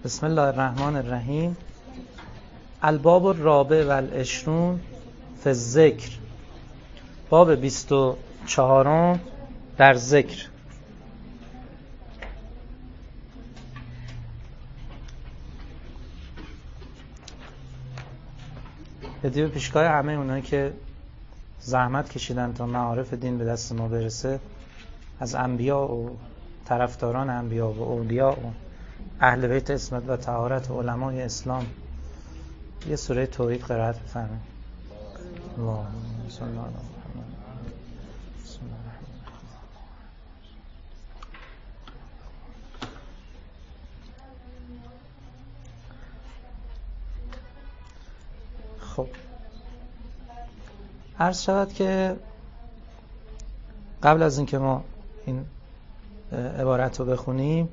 بسم الله الرحمن الرحیم. الباب الرابع و العشرون فی الذکر. باب 24 در ذکر. بدیو پیشگاه همه اونایی که زحمت کشیدن تا معارف دین به دست ما برسه، از انبیا و طرفداران انبیا و اولیا و اهل بیت عصمت و طهارت و علمای اسلام یه سوره توحید قرائت بفرمایید. اللهم صل علی محمد. بسم الله الرحمن الرحیم. خب عرض شود که قبل از اینکه ما این عبارت رو بخونیم،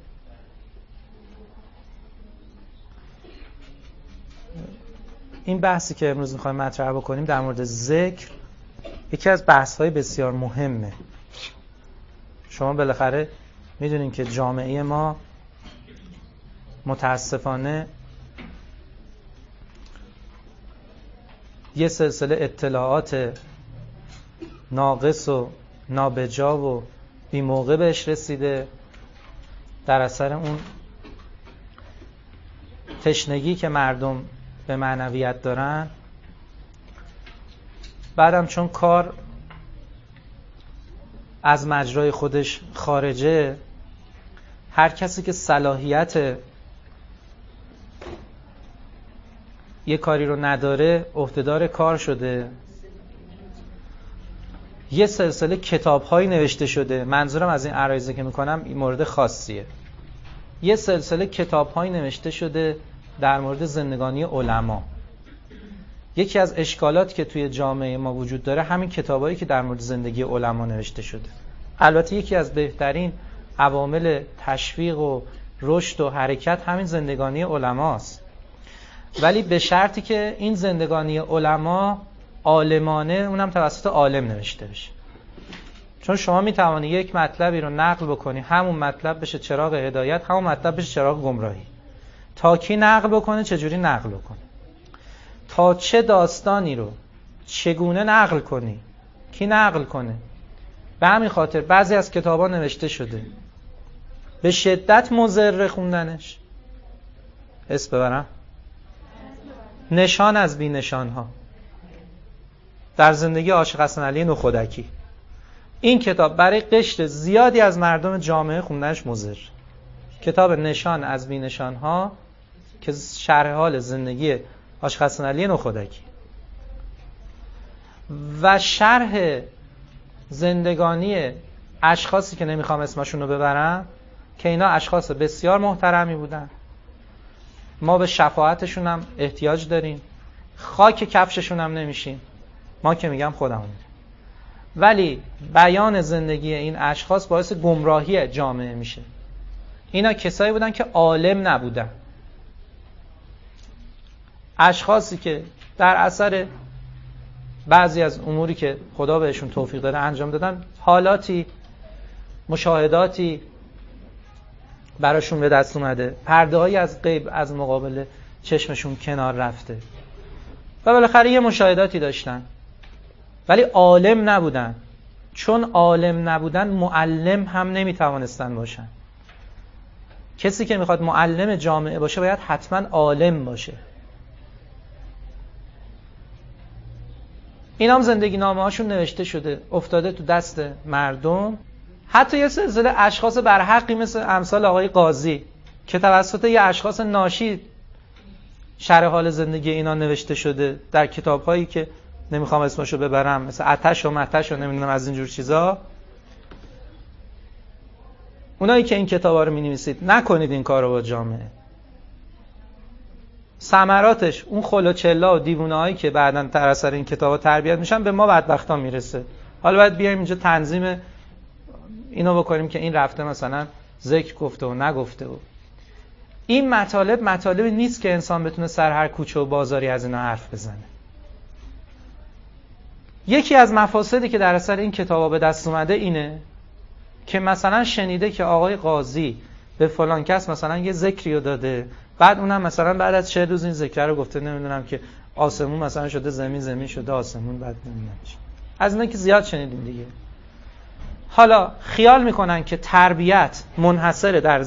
این بحثی که امروز میخوایم مطرح بکنیم در مورد ذکر یکی از بحث‌های بسیار مهمه. شما بالاخره میدونین که جامعه ما متاسفانه یه سلسله اطلاعات ناقص و نابجا و بی موقع بهش رسیده در اثر اون تشنگی که مردم به معنویت دارن. بعدم چون کار از مجرای خودش خارجه، هر کسی که صلاحیت یه کاری رو نداره عهدهدار کار شده. یه سلسله کتاب‌هایی نوشته شده. منظورم از این عرایضی که میکنم این مورد خاصیه. یه سلسله کتاب‌هایی نوشته شده در مورد زندگانی علما. یکی از اشکالات که توی جامعه ما وجود داره همین کتابایی که در مورد زندگی علما نوشته شده. البته یکی از بهترین عوامل تشویق و رشد و حرکت همین زندگانی علماست، ولی به شرطی که این زندگانی علما عالمانه، اونم توسط عالم نوشته بشه. چون شما میتوانی یک مطلبی رو نقل بکنی، همون مطلب بشه چراغ هدایت، همون مطلب بشه چراغ گمراهی. تا کی نقل بکنه، چجوری نقل بکنه، تا چه داستانی رو چگونه نقل کنی، کی نقل کنه. به همین خاطر بعضی از کتابا نوشته شده به شدت مضر خوندنش. اسم ببرم، نشان از بی نشانها در زندگی عاشق حسن علی نخودکی. این کتاب برای قشر زیادی از مردم جامعه خوندنش مضر. کتاب نشان از بی نشانها که شرح حال زندگی عاشق حسن علی نخودکی و شرح زندگانی اشخاصی که نمیخوام اسمشون رو ببرم، که اینا اشخاص بسیار محترمی بودن. ما به شفاعتشون هم احتیاج داریم، خاک کفششون هم نمیشیم. ما که میگم خودمون، ولی بیان زندگی این اشخاص باعث گمراهی جامعه میشه. اینا کسایی بودن که عالم نبودن، اشخاصی که در اثر بعضی از اموری که خدا بهشون توفیق داده انجام دادن، حالاتی، مشاهداتی براشون به دست اومده، پرده‌هایی از غیب از مقابل چشمشون کنار رفته و بالاخره یه مشاهداتی داشتن، ولی عالم نبودن. چون عالم نبودن، معلم هم نمیتوانستن باشن. کسی که میخواد معلم جامعه باشه باید حتما عالم باشه. اینا هم زندگی نامه هاشون نوشته شده، افتاده تو دست مردم. حتی یه سلسله اشخاص برحقی مثل امثال آقای قاضی که توسط یه اشخاص ناشی شرح حال زندگی اینا نوشته شده در کتاب‌هایی که نمیخوام اسمشو ببرم، مثل آتش و متش و نمیدونم از اینجور چیزا. اونایی که این کتابا رو می‌نویسید، نکنید این کارو با جامعه. ثمراتش اون خلوچلا و دیوونه‌هایی که بعداً در اثر این کتابا تربیت میشن به ما بدبختا میرسه. حالا باید بیایم اینجا تنظیم اینو بکنیم که این رفته مثلا ذکر گفته و نگفته. و این مطالبی نیست که انسان بتونه سر هر کوچه و بازاری از اینا حرف بزنه. یکی از مفاسدی که در اثر این کتابا به دست اومده اینه که مثلا شنیده که آقای قاضی به فلان کس مثلا یه ذکری رو داده، بعد اونم مثلا بعد از 40 روز این ذکر رو گفته نمیدونم که آسمون مثلا شده زمین، زمین شده آسمون، بعد نمیدونم چی. از اینا که زیاد شنیدیم دیگه. حالا خیال میکنن که تربیت منحصر در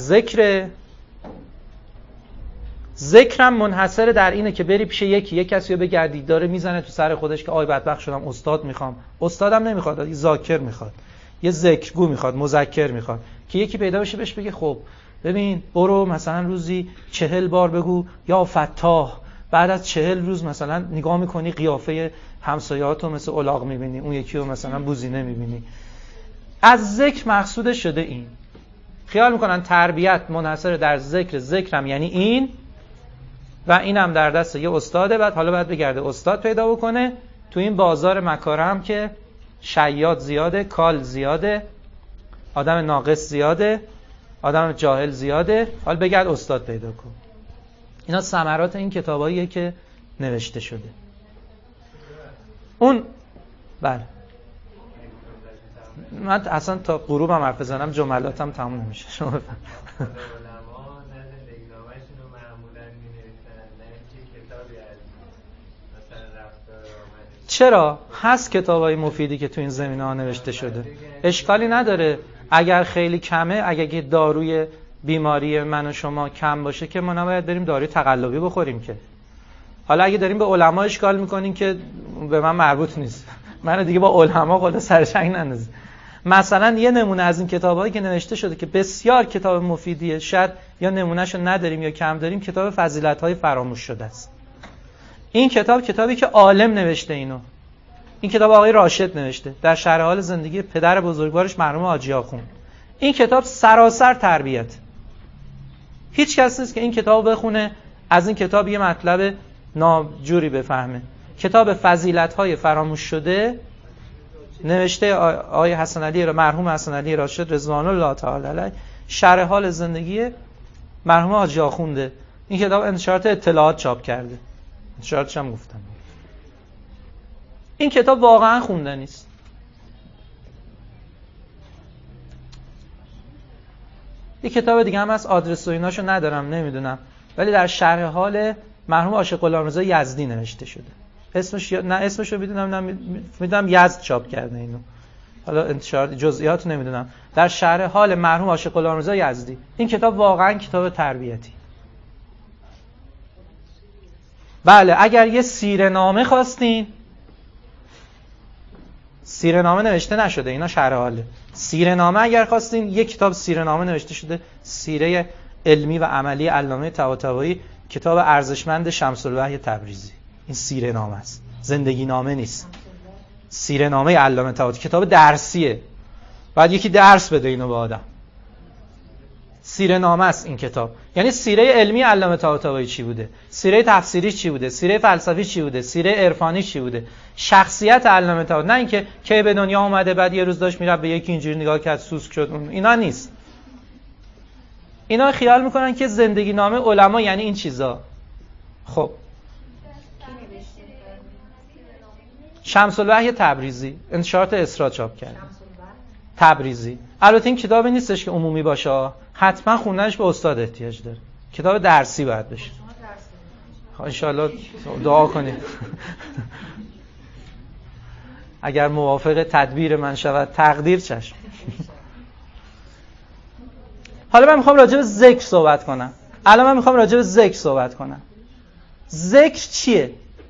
ذکرم منحصر در اینه که بری پیش یه کسی رو بگردی داره میزنه تو سر خودش که آی بدبخت شدم، استاد میخوام. استادم نمیخواد، یه ذاکر میخواد، یه ذکرگو میخواد، مذکر میخواد که یکی پیدا بشه بهش بگه خب ببین برو مثلا روزی 40 بار بگو یا فتاح. بعد از 40 روز مثلا نگاه میکنی قیافه همسایه‌هاتو مثل الاغ میبینی، اون یکی رو مثلا بوزینه میبینی. از ذکر مقصود شده این. خیال میکنن تربیت منحصر در ذکرم یعنی این و اینم در دست یه استاده. بعد حالا باید بگرده استاد پیدا بکنه. تو این بازار مکاره هم که شیاد زیاده، کال زیاده، آدم ناقص زیاده، آدم جاهل زیاده، حالا بگرد استاد پیدا کن. اینا ثمرات این کتاباییه که نوشته شده. اون بله من اصلا تا غروبم حرف بزنم جملاتم تموم نمیشه. شما بفهم. چرا؟ هست کتابای مفیدی که تو این زمینه ها نوشته شده. اشکالی نداره. اگر خیلی کمه، اگر داروی بیماری من و شما کم باشه که ما نباید بریم داروی تقلبی بخوریم که. حالا اگه داریم به علما اشکال میکنین که به من مربوط نیست. من دیگه با علما خدا سرشنگ نندازید. مثلا یه نمونه از این کتابایی که نوشته شده که بسیار کتاب مفیدیه، شاید یا نمونهشو نداریم یا کم داریم، کتاب فضیلت‌های فراموش شده است. این کتابی که عالم نوشته اینو. این کتاب آقای راشد نوشته در شرح حال زندگی پدر بزرگوارش مرحوم حاجی آخوند. این کتاب سراسر تربیت. هیچ کس نیست که این کتاب بخونه از این کتاب یه مطلب ناجوری بفهمه. کتاب فضیلت‌های فراموش شده نوشته آقای حسن علی مرحوم حسن علی راشد رضوان الله تعالی علیه، شرح حال زندگی مرحوم حاجی آخونده. این کتاب انتشارات اطلاعات چاپ کرده. انتشاراتش هم گفتم. این کتاب واقعا خوندنی است. یه کتاب دیگه هم هست، آدرس و ایناشو ندارم نمیدونم، ولی در شرح حال مرحوم عاشق غلامرضا یزدی نوشته شده. اسمشو میدونم یزد چاپ کرده اینو. حالا انتشارات جزئیات نمیدونم. در شرح حال مرحوم عاشق غلامرضا یزدی. این کتاب واقعا کتاب تربیتی. بله اگر یه سیره‌نامه خواستین، سیره‌نامه نوشته نشده، اینا شرح حاله. سیره‌نامه اگر خواستین، یک کتاب سیره‌نامه نوشته شده، سیره علمی و عملی علامه طباطبایی، کتاب ارزشمند شمس الوحی تبریزی. این سیره‌نامه است، زندگی نامه نیست. سیره‌نامه علامه طباطبایی کتاب درسیه. بعد یکی درس بده اینو به آدم. سیره‌نامه است این کتاب. یعنی سیره علمی علامه طباطبایی چی بوده، سیره تفسیری چی بوده، سیره فلسفی چی بوده، سیره عرفانی چی بوده، شخصیت علامه طباطبایی. نه اینکه کی به دنیا اومده بعد یه روز داشت میره به یکی اینجوری نگاه کرد سوسک شد. اینا نیست. اینا خیال میکنن که زندگی نامه علما یعنی این چیزا. خب شمس الوحی تبریزی انتشارات اسرا چاپ کرده. تبریزی. البته این کتابی نیستش که عمومی باشه، حتما خوندنش به استاد احتیاج داره. کتاب درسی باید بشه. ان شاءالله دعا کنید. اگر موافق تدبیر من شود تقدیر چشم. حالا من میخوام راجع به ذکر صحبت کنم. ذکر چیه؟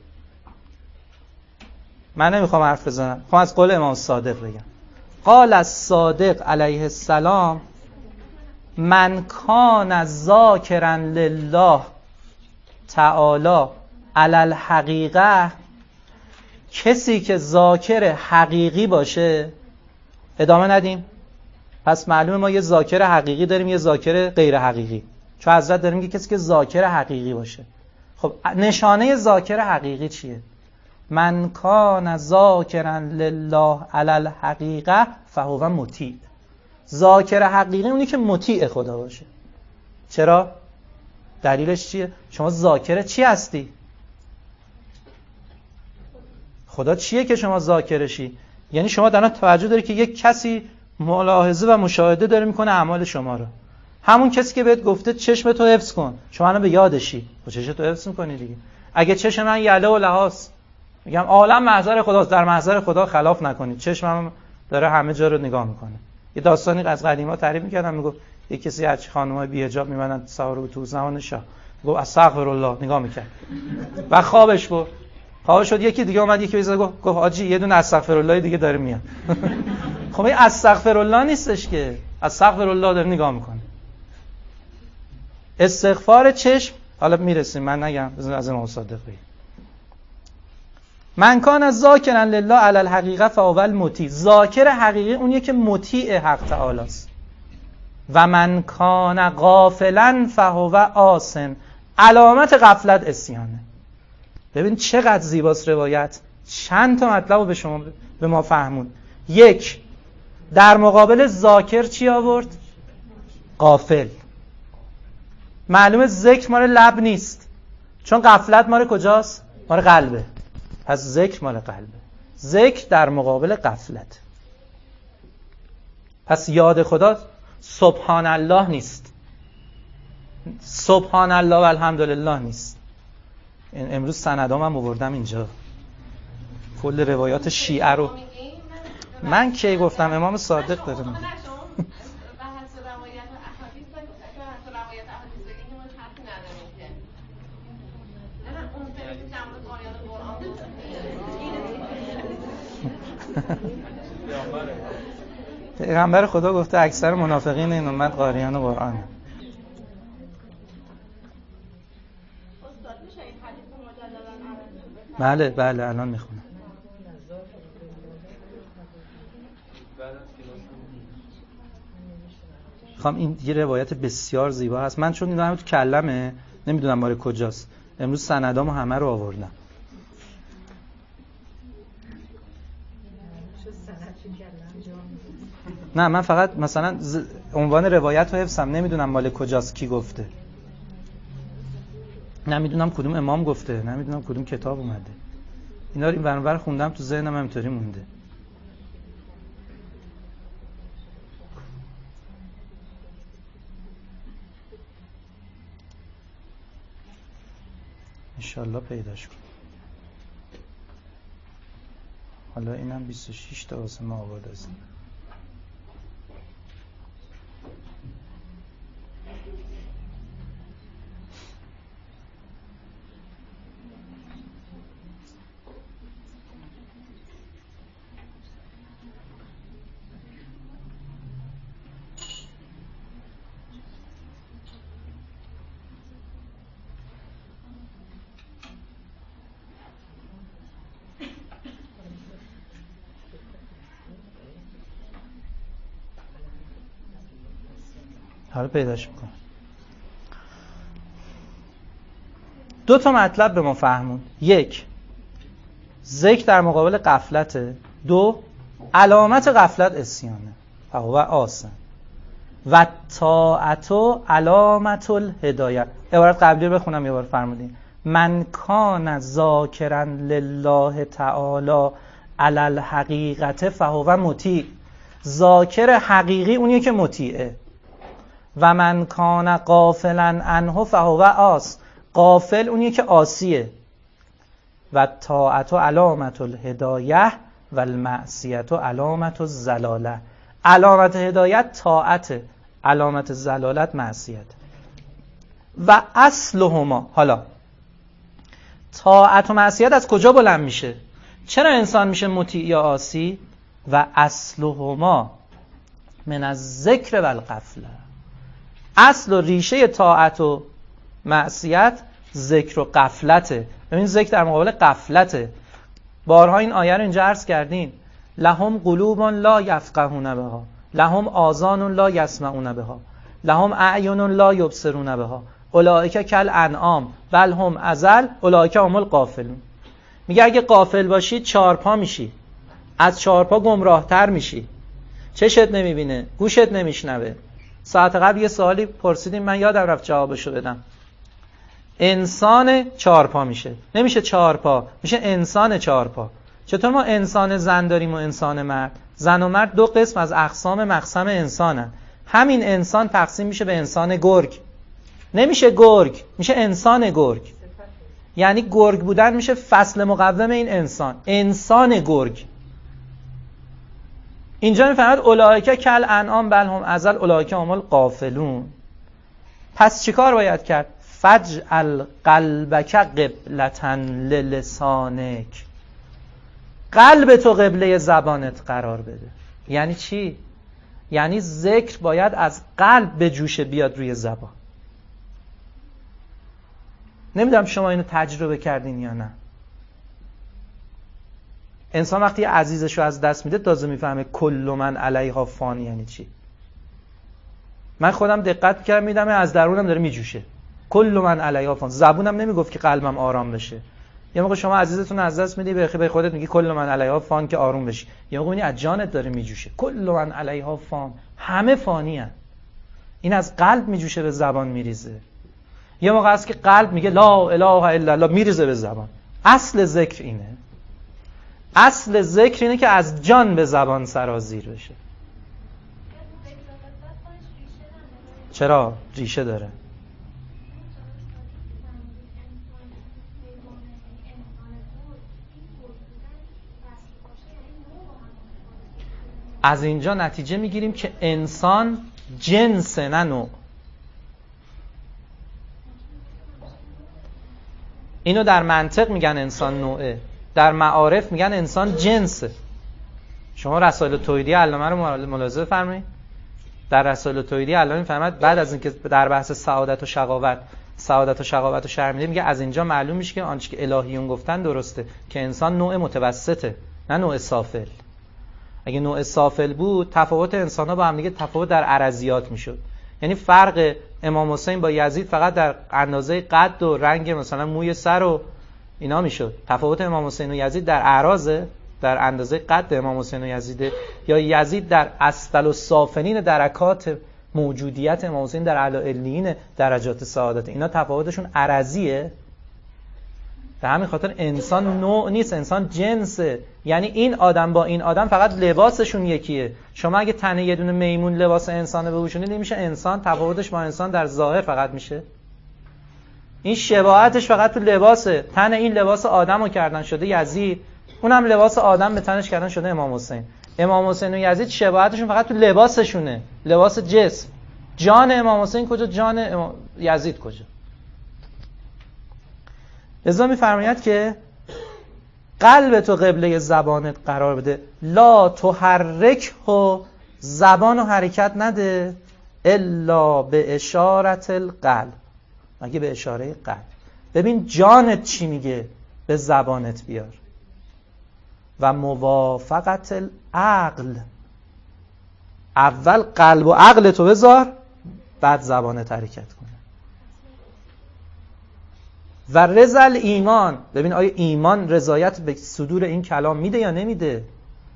من نمیخوام حرف بزنم، میخوام از قول امام صادق بگم. قال الصادق علیه السلام من کان ذاکرا لله تعالی علی الحقیقه، کسی که ذاکر حقیقی باشه. ادامه ندیم؟ پس معلومه ما یه ذاکر حقیقی داریم، یه ذاکر غیر حقیقی. چون حضرت داریم که کسی که ذاکر حقیقی باشه. خب نشانه ذاکر حقیقی چیه؟ من کان ذاکرا لله علی الحقیقه فهو مطیع. ذاکر حقیقی اونی که مطیع خدا باشه. چرا؟ دلیلش چیه؟ شما ذاکر چی هستی؟ خدا چیه که شما ذاکرشی؟ یعنی شما در آن توجه داری که یک کسی ملاحظه و مشاهده داره میکنه اعمال شما رو. همون کسی که بهت گفته چشم تو حفظ کن، شما الان به یادشی، خب چشم تو حفظ می‌کنی دیگه. اگه چشم من یله و لحاظ، میگم عالم محضر خداست، در محضر خدا خلاف نکنید، چشمم داره همه جا رو نگاه میکنه. یه داستانی از قدیما تعریف می‌کردم، میگفت یه کسی هرچی خانم‌های بی حجاب می‌بندن سوار اتوبوس زمان شاه، گفت استغفر الله، نگاه می‌کرد و خوابش برد. خوابش شد، یکی دیگه اومد یکی بزنه گفت آجی یه دونه استغفر الله دیگه داره میاد. خب این استغفر الله نیستش که، استغفر الله داره نگاه میکنه. استغفار چشم، حالا میرسیم، من نگم، بذار از امام صادق بگیم. من کان ذاکرا لله علی الحقیقه فهو المطیع. ذاکر حقیقی اونیه که مطیع حق تعالی است. و من کان غافلا فهو آسن. علامت غفلت عصیانه. ببین چقدر زیباست روایت، چند تا مطلب رو به ما فهمون. یک، در مقابل ذاکر چی آورد؟ غافل. معلومه ذکر مال لب نیست، چون غفلت مال کجاست؟ مال قلبه. پس ذکر مال قلبه. ذکر در مقابل غفلت. پس یاد خدا سبحان الله نیست، سبحان الله و الحمدلله نیست. امروز سندام هم آوردم اینجا، کل روایات شیعه رو. من کی گفتم؟ امام صادق داره میگه. پیغمبر خدا گفته اکثر منافقین این امت قاریان قرآن. بله الان میخونم. خواهم این یه روایت بسیار زیبا هست. من چون دیدم تو کلمه نمیدونم مال کجاست، امروز سندامو همه رو آوردم. نه من فقط مثلا عنوان روایت رو حفظم، نمیدونم مال کجاست، کی گفته، نمیدونم کدوم امام گفته، نمیدونم کدوم کتاب اومده. اینا رو این ور خوندم تو ذهنم همینطوری مونده. انشالله پیداش کنم. حالا اینم 26 تا واسه ما آورده است. حالا پیداش میکنم. دو تا مطلب به ما فهمون. یک، ذکر در مقابل غفلته. دو، علامت غفلت عصیانه فهو آسن. و طاعت علامت الهدایه. عبارت قبلی رو بخونم یه بار فرمودین. من کان ذاکرا لله تعالی علی الحقیقه فهو مطیع. ذاکر حقیقی اونیه که مطیعه. و من کان غافلا عنه فهو آس. غافل اونیه که عاصیه. و طاعت علامت الهدایه و المعصیت علامت الضلاله. علامت هدایت طاعت، علامت ضلالت معصیت. و اصلهما، حالا طاعت و معصیت از کجا بلند میشه؟ چرا انسان میشه مطیع یا عاصی؟ و اصلهما من الذکر و الغفله. اصل و ریشه طاعت و معصیت ذکر و غفلته. ببین ذکر در مقابل غفلته. بارها این آیه رو اینجا عرض کردیم. لهم قلوب لا یفقهون بها، لهم آذان لا یسمعون بها، لهم اعین لا یبصرون بها، اولئک کالانعام بل هم اضل اولئک هم الغافلون. میگه اگه غافل باشی چارپا میشی، از چارپا گمراهتر میشی، چشت نمیبینه، گوشت نمیشنوه. ساعت قبل یه سوالی پرسیدیم، من یادم رفت جوابشو بدم. انسان چارپا میشه، نمیشه چارپا، میشه انسان چارپا. چطور ما انسان زن داریم و انسان مرد؟ زن و مرد دو قسم از اقسام مقسم انسانن. همین انسان تقسیم میشه به انسان گرگ. نمیشه گرگ، میشه انسان گرگ. یعنی گرگ بودن میشه فصل مقوم این انسان، انسان گرگ. اینجا میفهمد اولئک کل انعام بل هم اضل اولئک هم الغافلون. پس چیکار باید کرد؟ فجعل قلبک قبلة للسانک. قلب تو قبله زبانت قرار بده. یعنی چی؟ یعنی ذکر باید از قلب به جوش بیاد روی زبان. نمیدونم شما اینو تجربه کردین یا نه. انسان وقتی عزیزشو از دست میده تازه میفهمه کل من علیها فان یعنی چی. من خودم دقت کردم میدم از درونم داره میجوشه. کل من علیها فان. زبونم نمیگفت که قلبم آرام بشه. یه موقع شما عزیزتون از دست میدی به خودت میگی کل من علیها فان که آروم بشی. یه موقع میبینی از جانت داره میجوشه. کل من علیها فان. همه فانی هن. این از قلب میجوشه به زبان میریزه. یه موقع هست که قلب میگه لا اله الا الله میریزه به زبان. اصل ذکر اینه. اصل ذکر اینه که از جان به زبان سرازیر بشه. چرا؟ ریشه داره. از اینجا نتیجه میگیریم که انسان جنس نه نوع. اینو در منطق میگن انسان نوعه، در معارف میگن انسان جنسه. شما رسائل توحیدی علامه رو ملاحظه فرمایید. در رسائل توحیدی علامه میفرماید بعد از اینکه در بحث سعادت و شقاوت و شرح میده، میگه از اینجا معلوم میشه که آنچه که الهیون گفتن درسته، که انسان نوع متوسطه نه نوع سافل. اگه نوع سافل بود تفاوت انسان‌ها با هم دیگه تفاوت در عرضیات میشد. یعنی فرق امام حسین با یزید فقط در اندازه قد و رنگ مثلا موی سر و اینا میشد. تفاوت امام حسین و یزید در اعراضه، در اندازه قد امام حسین و یزیده، یا یزید در اسفل و سافلین درکات موجودیت امام حسین در اعلی علیین درجات سعادت. اینا تفاوتشون عرضیه. به همین خاطر انسان نوع نیست، انسان جنسه. یعنی این آدم با این آدم فقط لباسشون یکیه. شما اگه تن یه دونه میمون لباس انسانه بپوشونید نمیشه انسان. تفاوتش با انسان در ظاهر فقط میشه. این شباهتش فقط تو لباسه. تن این لباس آدمو کردن شده یزید، اونم لباس آدم به تنش کردن شده امام حسین. امام حسین و یزید شباهتشون فقط تو لباسشونه، لباس جسم. جان امام حسین کجا؟ جان یزید کجا؟ لذا می‌فرماید که قلب تو قبله زبانت قرار بده، لا تحرک و زبانو حرکت نده الا به اشارت القلب، مگه به اشاره قلب. ببین جانت چی میگه به زبانت بیار. و موافقت العقل، اول قلب و عقل تو بذار بعد زبانت حرکت کنه. و رضا ایمان، ببین آیا ایمان رضایت به صدور این کلام میده یا نمیده.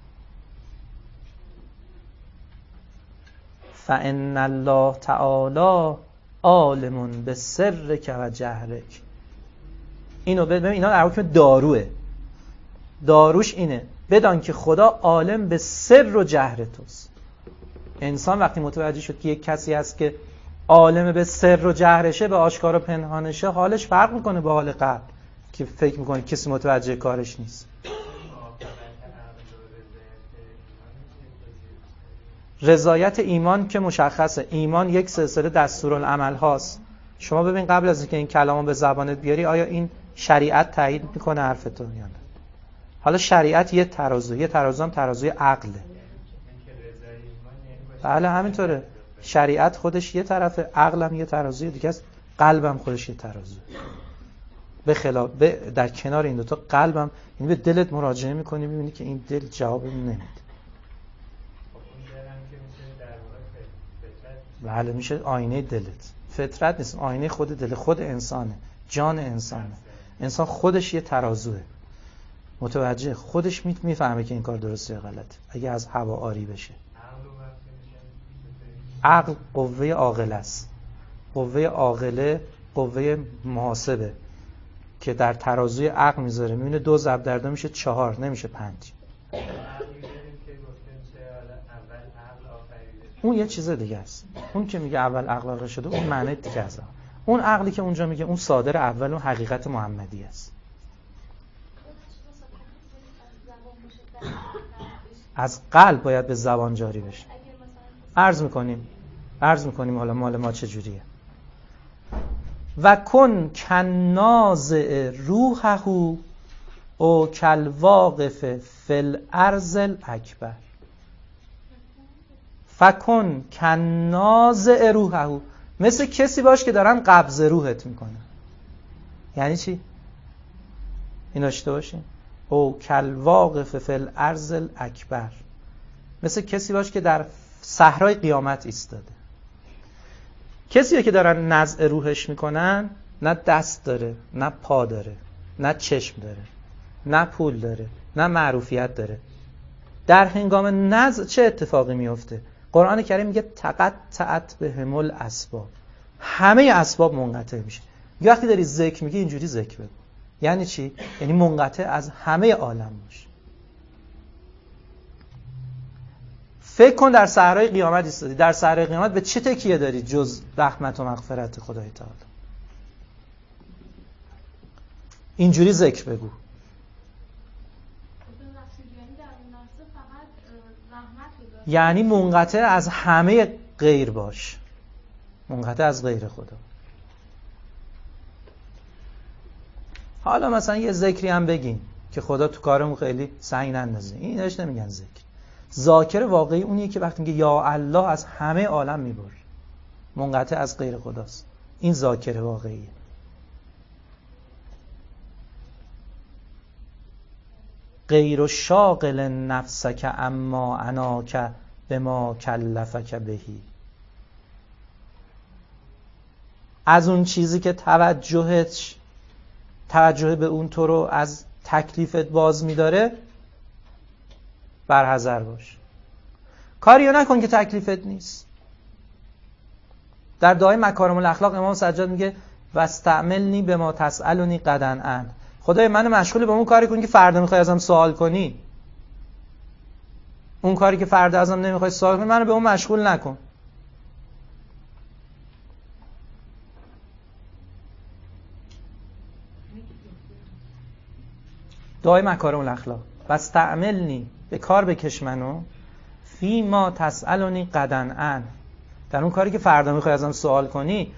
فإن الله تعالی عالم بسرک و جهرک. اینو ببین، اینا در حکم داروه. داروش اینه بدان که خدا عالم به سر و جهر توست. انسان وقتی متوجه شد که یک کسی هست که عالم به سر و جهرشه، به آشکار و پنهانشه، حالش فرق میکنه با حال قبل که فکر میکنه کسی متوجه کارش نیست. رضایت ایمان که مشخصه. ایمان یک سلسله دستورالعمل هاست. شما ببین قبل از اینکه این کلامو به زبانت بیاری آیا این شریعت تایید میکنه حرف تو یا نه. حالا شریعت یه ترازو هم ترازوی عقله. بله همینطوره. شریعت خودش یه طرف، عقلم یه ترازوی دیگه است، قلبم خودش یه ترازوی. به خلاف در کنار این دوتا قلبم، یعنی به دلت مراجعه میکنی میبینی که این دل جواب نمیده. بله میشه آینه دلت. فطرت نیست، آینه خود دل، خود انسانه، جان انسانه. انسان خودش یه ترازوه، متوجه خودش میفهمه که این کار درسته یا غلطه اگه از هوا آری بشه. عقل قوه عاقله است. قوه عاقله قوه محاسبه که در ترازوی عقل میذاره، میبینه 2 ضرب در 2 میشه 4 نمیشه 5. اون یه چیز دیگه است. اون که میگه اول عقل واقع شده اون معنی دیگه است. اون عقلی که اونجا میگه اون صادر اول اون حقیقت محمدی است. از قلب باید به زبان جاری بشه. عرض میکنیم حالا مال ما چجوریه. و کن کنازع روحه او کالواقف فی الارض الاکبر. فکن کنازع روحه، مثل کسی باش که دارن قبض روحت میکنن. یعنی چی؟ این داشته باشین. او کالواقف فی الارض الاکبر، مثل کسی باش که در صحرای قیامت ایستاده. کسی که دارن نزع روحش میکنن نه دست داره، نه پا داره، نه چشم داره، نه پول داره، نه معروفیت داره. در هنگام نزع چه اتفاقی میفته؟ قرآن کریم میگه تقطعت بهم الاسباب، همه اسباب منقطع میشه. وقتی داری ذکر میگی اینجوری ذکر بگو. یعنی چی؟ یعنی منقطع از همه عالم باشه. فکر کن در صحرای قیامت ایستادی. در صحرای قیامت به چه تکیه داری جز رحمت و مغفرت خدای تعالی؟ اینجوری ذکر بگو. یعنی منقطع از همه غیر باش، منقطع از غیر خدا. حالا مثلا یه ذکری هم بگین که خدا تو کارمون خیلی سعی نندازه، اینش نمیگن ذکر. ذاکر واقعی اونیه که وقتی میگه یا الله از همه عالم میبره، منقطع از غیر خداست. این ذاکر واقعیه. غیر شاغل نفسک اما عناک بما کلفک بهی. از اون چیزی که توجه به اون تو رو از تکلیفت باز میداره برحذر باش. کاریو نکن که تکلیفت نیست. در دعای مکارم الاخلاق امام سجاد میگه واستعملنی بما تسألنی غدا عنه. خدای منو مشغول به اون کاری کن که فردا میخوای ازم سوال کنی. اون کاری که فردا ازم نمیخوای سوال کنی منو به اون مشغول نکن. دعای مکارم الاخلاق واستعملنی، به کار بکش منو، فی ما تسألنی غدا عنه، در اون کاری که فردا میخوای ازم سوال کنی.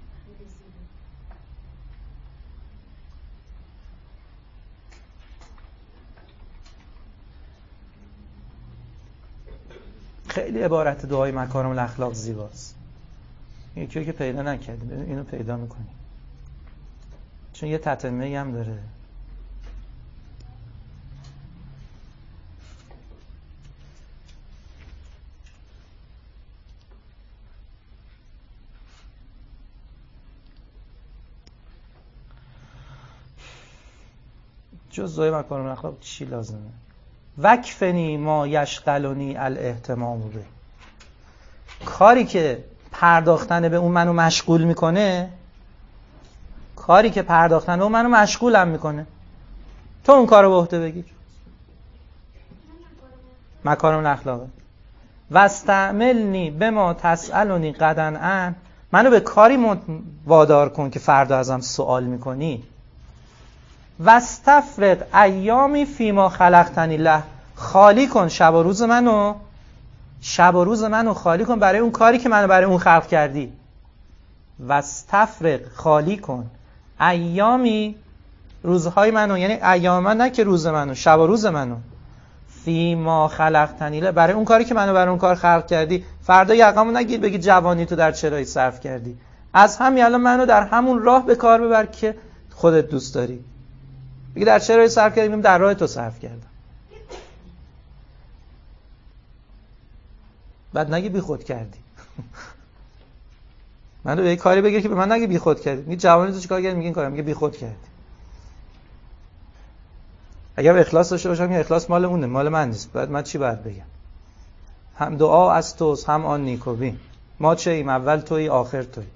خیلی عبارت دعای مکارم الاخلاق زیباست. یکی که پیدا نکردیم اینو پیدا میکنیم، چون یه تتمه هم داره. جز دعای مکارم الاخلاق چی لازمه؟ وکفنی ما یشغلنی الاهتمام به. کاری که پرداختن به اون منو مشغول میکنه، کاری که پرداختن به اون منو مشغولم میکنه، تو اون کارو به عهده بگیر. مکارم الاخلاق واستعملنی بما تسألنی غدا عنه، منو به کاری وادار کن که فردا ازم سوال میکنی. واستفرد ایامی فیما خلقتنی له، خالی کن شب و روز منو خالی کن برای اون کاری که منو برای اون خلق کردی. واستفرد، خالی کن، ایامی، روزهای منو، یعنی ایام من نه که روز منو، شب و روز منو، فیما خلقتنی له، برای اون کاری که منو برای اون کار خلق کردی. فردا یقمو نگیر بگی جوانی تو در چرایی صرف کردی. از همین الان منو در همون راه به کار ببر که خودت دوست داری. بگی در چه راهی صرف کردیم؟ در راه تو صرف کردم. بعد نگی بی خود کردی. من رو به یک کاری بگیر که به من نگی بی خود کردی. میگی جوانی تو چیکار کردی؟ میگی این کارو. میگه بی خود کردی. اگر اخلاص داشته باشم که اخلاص مال اونه، مال من نیست. بعد من چی باید بگم؟ هم دعا از توست، هم آن نیکوبین. ما چه ایم؟ اول تویی، آخر تویی.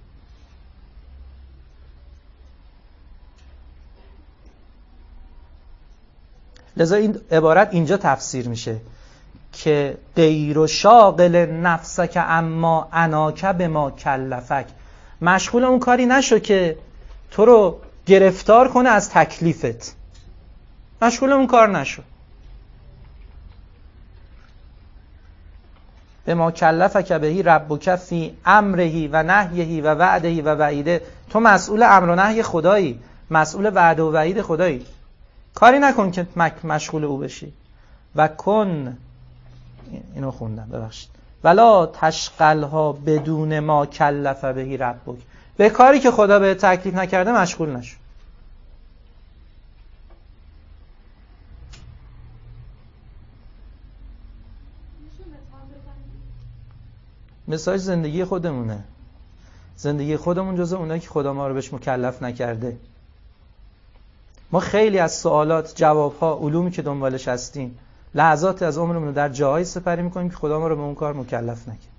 لذا این عبارت اینجا تفسیر میشه که غیر شاغل نفسک اما اناک به ما کلفک، مشغول اون کاری نشو که تو رو گرفتار کنه از تکلیفت، مشغول اون کار نشو. به ما کلفک بهی ربک فی امرهی و نهیهی و وعدهی و وعیده، تو مسئول امر و نهی خدایی، مسئول وعده و وعید خدایی، کاری نکن که مشغول او بشی. و کن، اینو خوندم ببخشید، ولا تشغلها بدون ما کلف بهی ربک، به کاری که خدا به تکلیف نکرده مشغول نشو. مثال زندگی خودمونه، زندگی خودمون جزء اونایی که خدا ما رو بهش مکلف نکرده. ما خیلی از سوالات، جوابها، علومی که دنبالش هستیم، لحظات از عمرمون رو در جاهایی سپری میکنیم که خدا ما رو به اون کار مکلف نکرد.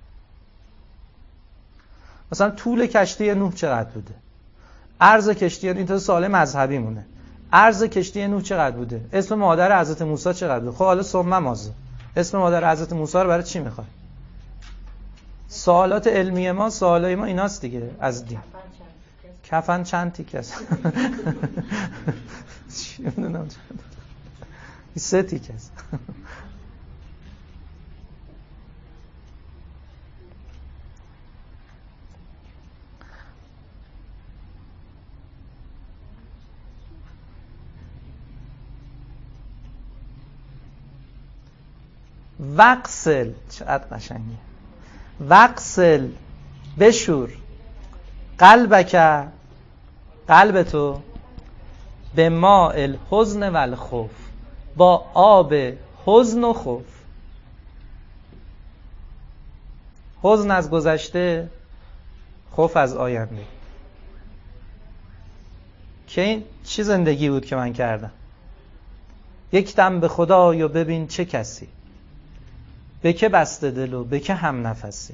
مثلا طول کشتی نوح چقدر بوده؟ عرض کشتی، این تا سوال مذهبی مونه، عرض کشتی نوح چقدر بوده؟ اسم مادر حضرت موسی چقدر بوده؟ خب حالا ثم ماذا؟ اسم مادر حضرت موسی رو برای چی میخوای؟ سوالات علمی ما، سوالای ما ایناست دیگه از دین. کفن چند تیکه است؟ چی میدونم، 3 تیکه است. وقسل، چقدر قشنگه، وقسل، بشور، قلبک، قلب تو، به ماء الحزن و الخوف، با آب حزن و خوف. حزن از گذشته، خوف از آینده. که این چی زندگی بود که من کردم؟ یک دم به خدای و ببین چه کسی، به که بسته دل و به که هم نفسی.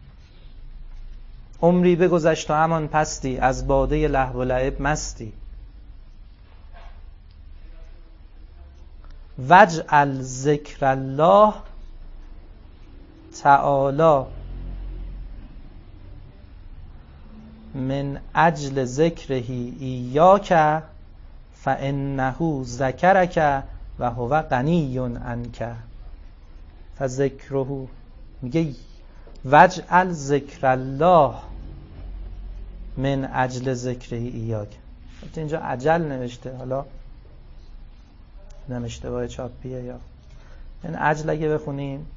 عمری بگذشت و همان پستی، از باده لهو و لعب مستی. وجعل ذکر الله تعالی من اجل ذکره ایاک فانه ذکرک و هو غنی عنک. فذکره، میگه وجعل ذکر الله من اجل ذکره ایاک. اینجا اجل نوشته، حالا نمیشته اشتباه چاپیه یا این اجل اگه بخونیم،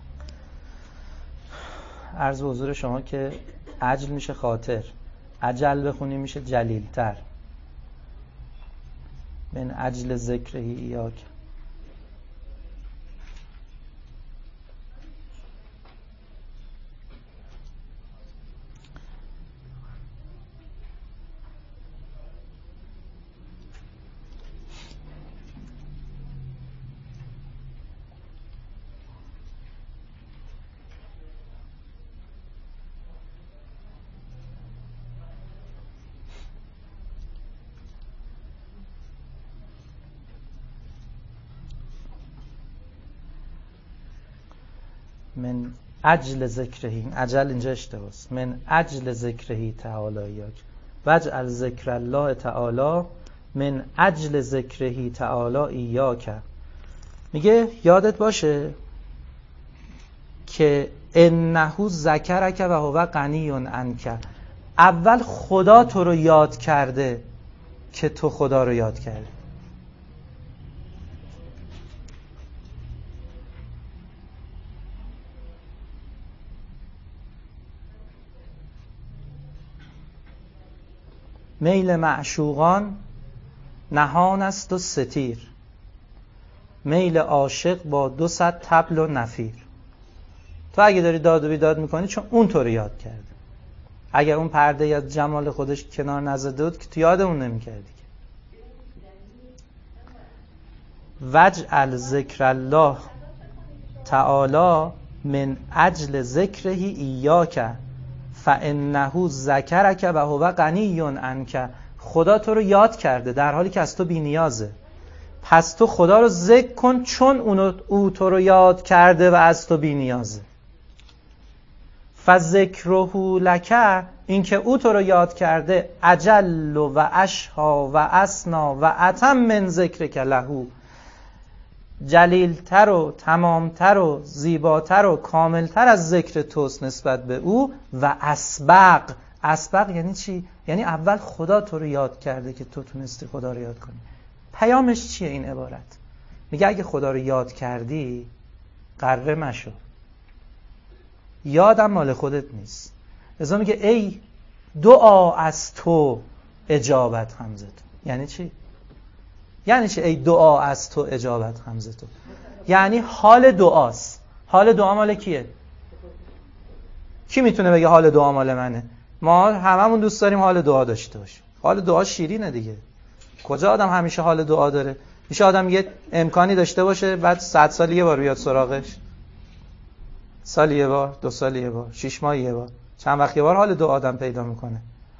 عرض به حضور شما که اجل میشه خاطر، اجل بخونیم میشه جلیلتر. من اجل ذکره ایاک. من اجل ذکره، این اجل اینجا اشتباهه، من اجل ذکره تعالی یاک. وجعل ذکر الله تعالی من اجل ذکره تعالی ایاک. میگه یادت باشه که انه ذکرک و هو غنی عنک. اول خدا تو رو یاد کرده که تو خدا رو یاد کردی. میل معشوقان نهان است و ستیر، میل عاشق با 200 طبل و نفیر. تو اگه داری داد و بیداد میکنی چون اون تو رو یاد کرده. اگر اون پرده یا جمال خودش کنار نزده بود که تو یاد اون نمیکردی. وجعل ذکر الله تعالی من اجل ذکره ایاک فانه ذکرک و هو غنی عنک. خدا تو رو یاد کرده در حالی که از تو بی نیازه. پس تو خدا رو ذکر کن چون او تو رو یاد کرده و از تو بی نیازه. فذکره لک، این که او تو رو یاد کرده، اجل و اشها و اسنا و اتم من ذکرک له، جلیلتر و تمامتر و زیباتر و کاملتر از ذکر توست نسبت به او. و اسبق، اسبق یعنی چی؟ یعنی اول خدا تو رو یاد کرده که تو تونستی خدا رو یاد کنی. پیامش چیه این عبارت؟ میگه اگه خدا رو یاد کردی قره مشو، یادم مال خودت نیست. لذا میگه ای دعا از تو اجابت حمزه تو. یعنی چی؟ یعنی چی ای دعا از تو اجابت حمزه تو؟ یعنی حال دعاست. حال دعا مال کیه؟ کی میتونه بگه حال دعا مال منه؟ ما هممون دوست داریم حال دعا داشته باشیم. حال دعا شیرینه دیگه. کجا آدم همیشه حال دعا داره؟ میشه آدم یه امکانی داشته باشه بعد 100 سال یه بار بیاد سراغش، سال یه بار، 2 سال یه بار، 6 ماه یه بار، چند وقت یه بار حال دعا آدم پیدا میکنه.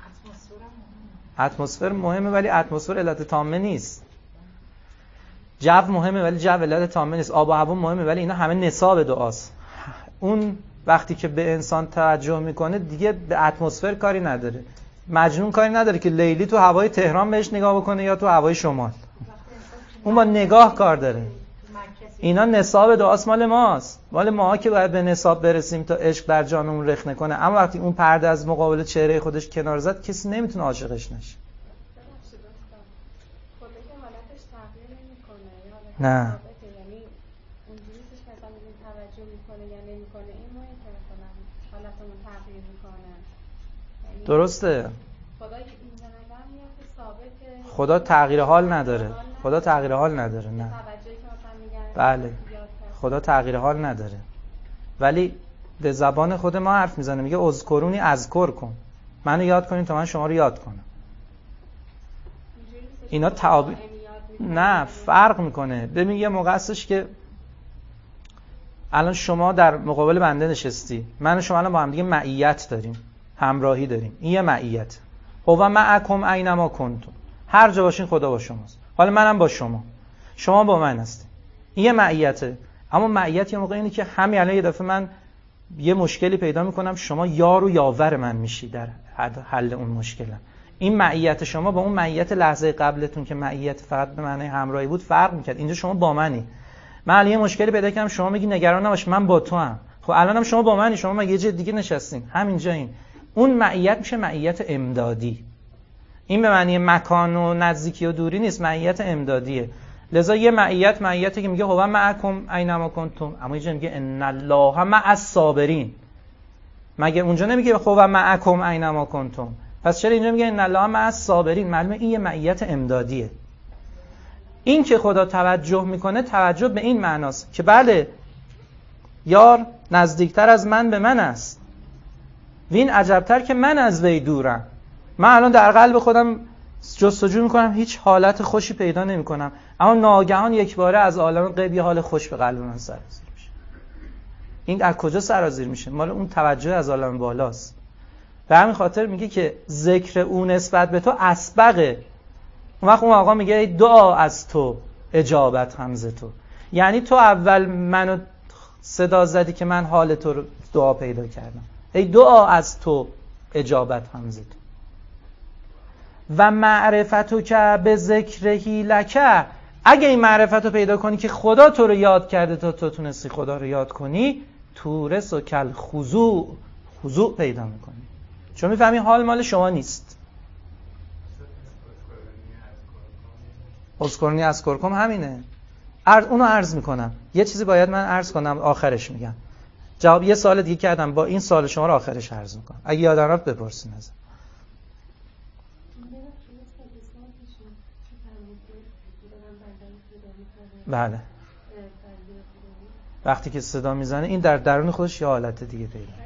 اتمسفر مهمه ولی اتمسفر علت تامه نیست. جو مهمه ولی جو علت تامه نیست. آب و هوا مهمه ولی اینا همه نصاب دعاست. اون وقتی که به انسان توجه میکنه دیگه به اتمسفر کاری نداره. مجنون کاری نداره که لیلی تو هوای تهران بهش نگاه بکنه یا تو هوای شمال. اون با نگاه کار داره. اینا نصاب دعاست مال ماست. مال ما که باید به نصاب برسیم تا عشق در جانمون رخ نکنه. اما وقتی اون پرده از مقابل چهره خودش کنار زد کسی نمیتونه عاشقش نشه. نه. درسته. خدا تغییر حال نداره. خدا تغییر حال نداره. نه. بله. خدا تغییر حال نداره. ولی به زبان خود ما حرف میزنه، میگه اذکرونی اذکر کن. منو یاد کنین تا من شما رو یاد کنم. اینا تعابیر نه فرق میکنه. ببین یه موقع هستش که الان شما در مقابل بنده نشستی، من و شما الان با هم دیگه معیت داریم، همراهی داریم. این یه معیت. هو معکم اینما کنتم. هر جا باشین خدا با شماست. حالا منم با شما، شما با من هستی. این یه معیته. اما معیت یه موقع اینه که همین الان یه دفعه من یه مشکلی پیدا میکنم، شما یار و یاور من میشی در حل اون مشکلم. این معیت شما با اون معیت لحظه قبلتون که معیت فقط به معنی همراهی بود فرق میکرد. اینجا شما با منی. من الان یه مشکلی پیدا کردم، شما میگی نگران نباش من با تو ام. خب الانم شما با منی، شما مگه یه جای دیگه نشستین، همینجا. این اون معیت میشه معیت امدادی. این به معنی مکان و نزدیکی و دوری نیست، معیت امدادیه. لذا یه معیتی که میگه هو معکم اینما کنتم، اما یه جا میگه ان الله مع الصابرین. مگه اونجا نمیگه هو معکم اینما کنتم؟ پس چرا اینجا میگه ان الله مع الصابرین؟ معلومه این یه معیت امدادیه. این که خدا توجه میکنه، توجه به این معناست که بله یار نزدیکتر از من به من است، وین عجبتر که من از وی دورم. من الان در قلب خودم جستجو میکنم، هیچ حالت خوشی پیدا نمیکنم، اما ناگهان یک باره از عالم غیب یه حال خوش به قلب من سرازیر میشه. این از کجا سرازیر میشه؟ مال اون توجه از عالم بالاست. به همین خاطر میگه که ذکر او نسبت به تو اسبقه. اون وقت اون آقا میگه ای دعا از تو اجابت حمزه تو. یعنی تو اول منو صدا زدی که من حال تو رو دعا پیدا کردم. ای دعا از تو اجابت حمزه تو. و معرفتو که به ذکرهی لکه، اگه این معرفتو پیدا کنی که خدا تو رو یاد کرده تا تو تونستی خدا رو یاد کنی، تورس و کل خضوع پیدا میکنی، چون میفهمی حال مال شما نیست. اذکرونی اذکرکم همینه. اونو عرض میکنم. یه چیزی باید من عرض کنم آخرش میگم. جواب یه سوال دیگه کردم، با این سوال شما رو آخرش عرض میکنم. اگه یادم رفت بپرسین ازم. بله. وقتی که صدا میزنه این در درون خودش یه حالت دیگه پیدا میکنه.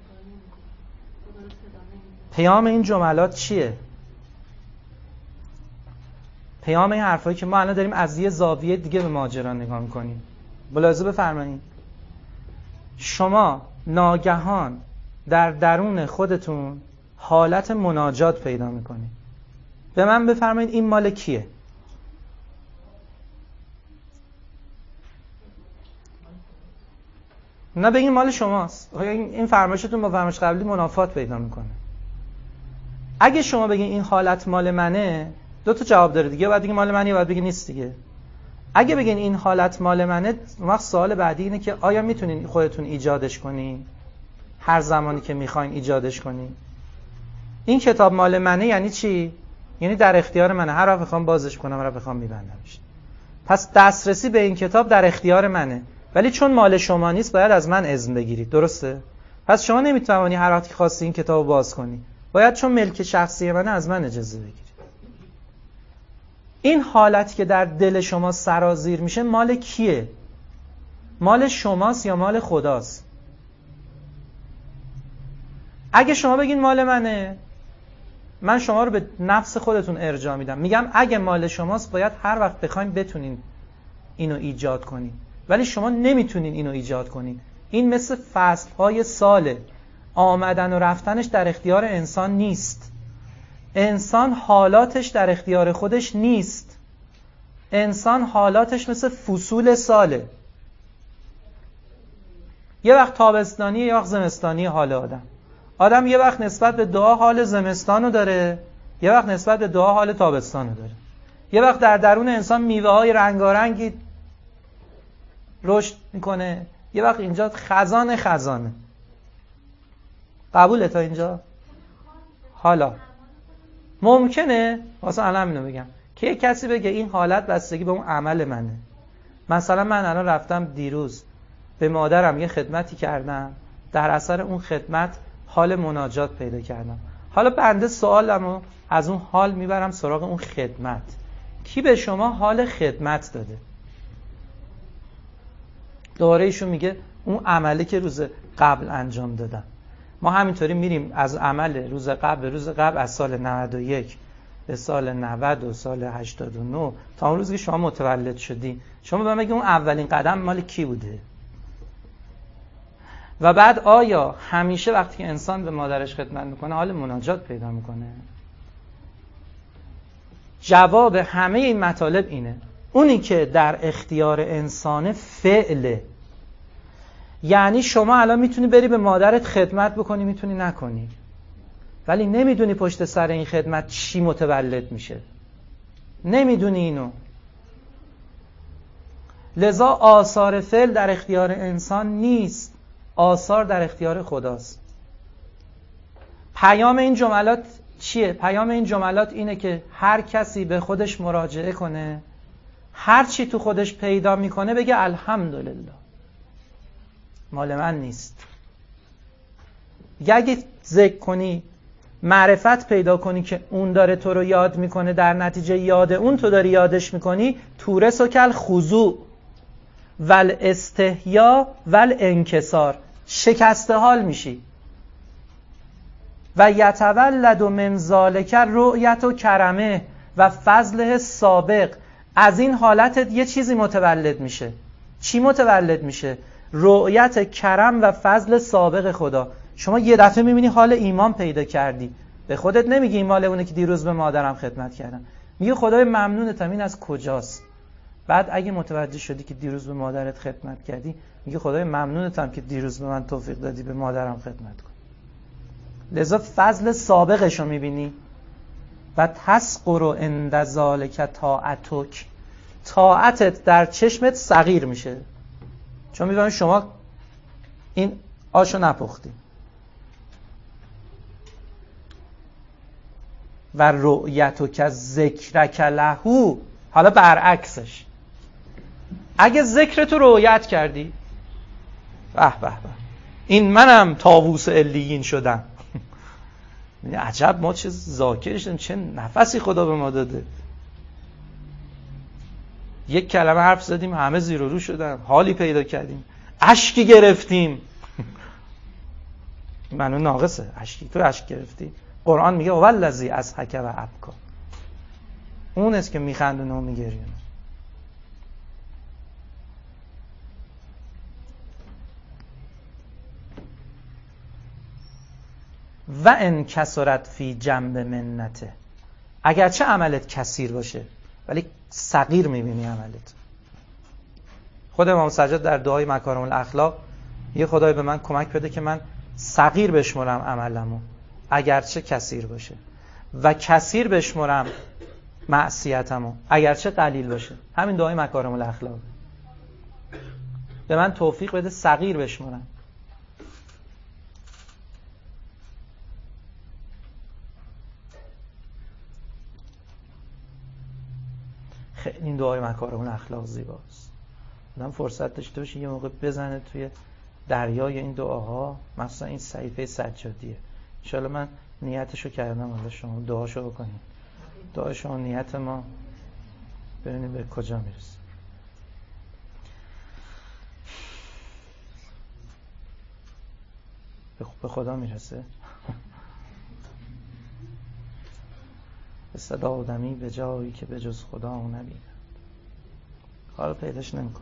پیام این جملات چیه؟ پیام این حرفایی که ما الان داریم از یه زاویه دیگه به ماجرا نگاه می‌کنیم. ملاحظه بفرمایید. شما ناگهان در درون خودتون حالت مناجات پیدا می‌کنید. به من بفرمایید این مال کیه؟ نه بگین مال شماست. این فرمایشتون با فرمایش قبلی منافات پیدا میکنه. اگه شما بگین این حالت مال منه، دو تا جواب داره دیگه. باید بگین مال منه یا باید بگین نیست دیگه. اگه بگین این حالت مال منه، وقت سوال بعدی اینه که آیا میتونین خودتون ایجادش کنین؟ هر زمانی که میخواین ایجادش کنین. این کتاب مال منه یعنی چی؟ یعنی در اختیار منه. هر وقت بخوام بازش کنم، هر وقت بخوام میبندمش. پس دسترسی به این کتاب در اختیار منه. ولی چون مال شما نیست باید از من اذن بگیرید. درسته؟ پس شما نمیتونی هر وقت خواستی این کتابو باز کنی. باید چون ملک شخصی منه از من اجازه بگیرید. این حالت که در دل شما سرازیر میشه مال کیه؟ مال شماست یا مال خداست؟ اگه شما بگین مال منه، من شما رو به نفس خودتون ارجاع میدم. میگم اگه مال شماست باید هر وقت بخواین بتونین اینو ایجاد کنین. ولی شما نمیتونین اینو ایجاد کنین. این مثل فصل‌های ساله. آمدن و رفتنش در اختیار انسان نیست. انسان حالاتش در اختیار خودش نیست. انسان حالاتش مثل فصول ساله. یه وقت تابستانی، یه وقت زمستانی حال آدم یه وقت نسبت به دعا حال زمستانو داره، یه وقت نسبت به دعا حال تابستانو داره. یه وقت در درون انسان میوه‌های رنگارنگی رشد میکنه، یه وقت اینجا خزانه. قبوله تا اینجا؟ حالا ممکنه واسه الان اینو بگم که یک کسی بگه این حالت بستگی به اون عمل منه. مثلا من الان رفتم دیروز به مادرم یه خدمتی کردم، در اثر اون خدمت حال مناجات پیدا کردم. حالا بنده سوالمو از اون حال میبرم سراغ اون خدمت. کی به شما حال خدمت داده؟ دوباره ایشون میگه اون عملی که روز قبل انجام دادم. ما همینطوری میریم از عمل روز قبل به روز قبل، از سال 91 به سال 90 و سال 89 تا اون روز که شما متولد شدی. شما به من بگید اون اولین قدم مال کی بوده؟ و بعد آیا همیشه وقتی که انسان به مادرش خدمت میکنه حال مناجات پیدا میکنه؟ جواب همه این مطالب اینه. اونی که در اختیار انسان فعله. یعنی شما الان میتونی بری به مادرت خدمت بکنی، میتونی نکنی، ولی نمیدونی پشت سر این خدمت چی متولد میشه. نمیدونی اینو. لذا آثار فعل در اختیار انسان نیست، آثار در اختیار خداست. پیام این جملات چیه؟ پیام این جملات اینه که هر کسی به خودش مراجعه کنه، هر چی تو خودش پیدا میکنه بگه الحمدلله، مال من نیست. اگه ذکر کنی، معرفت پیدا کنی که اون داره تو رو یاد میکنه، در نتیجه یاد اون تو داری یادش میکنی، تورث و کل خضوع ول استحیا ول انکسار، شکسته حال میشی. و یتولد من ذالک رؤیت و کرمه و فضله سابق. از این حالت یه چیزی متولد میشه. چی متولد میشه؟ رؤیت کرم و فضل سابق خدا. شما یه دفعه میبینی حال ایمان پیدا کردی، به خودت نمیگی این مال اونه که دیروز به مادرم خدمت کردم، میگه خدای ممنونتم، این از کجاست؟ بعد اگه متوجه شدی که دیروز به مادرت خدمت کردی، میگه خدای ممنونتم که دیروز به من توفیق دادی به مادرم خدمت کنم. لذا فضل سابقشو میبینی و تسقر عند ذالک طاعتک. طاعتت در چشمت صغیر میشه، چون میبینی شما این آشو نپختی. و رؤیتک ذکرک له. حالا برعکسش، اگه ذکر تو رؤیت کردی، به به به این منم طاووس علیین شدم. عجب ما چه ذاکری شدیم، چه نفسی خدا به ما داده. یک کلمه حرف زدیم همه زیر و رو شدن، حالی پیدا کردیم، اشکی گرفتیم. منو ناقصه اشکی، تو اشک گرفتی. قرآن میگه والذی اضحک و ابکی. اون است که میخندونه و میگریونه. و ان کثرت فی جنب منته، اگرچه عملت کثیر باشه ولی صغیر میبینی عملت. خود امام سجاد در دعای مکارم الاخلاق یه خدای به من کمک بده که من صغیر بشمرم عملمو اگرچه کثیر باشه و کثیر بشمرم معصیتمو اگرچه قلیل باشه. همین دعای مکارم الاخلاق. به من توفیق بده صغیر بشمرم. خیلی این دعای مکارم الاخلاق زیباست. آدم فرصت داشته باشه یه موقع بزنه توی دریای این دعاها، مثلا این صحیفه سجادیه. انشاءالله من نیتشو کردم، حالا شما دعاشو بکنید. دعای شما نیت ما ببینیم به کجا میرسه. به خدا میرسه. به صدا آدمی به جایی که به جز خدا اون نبیند. حالا پیداش نمیکنه.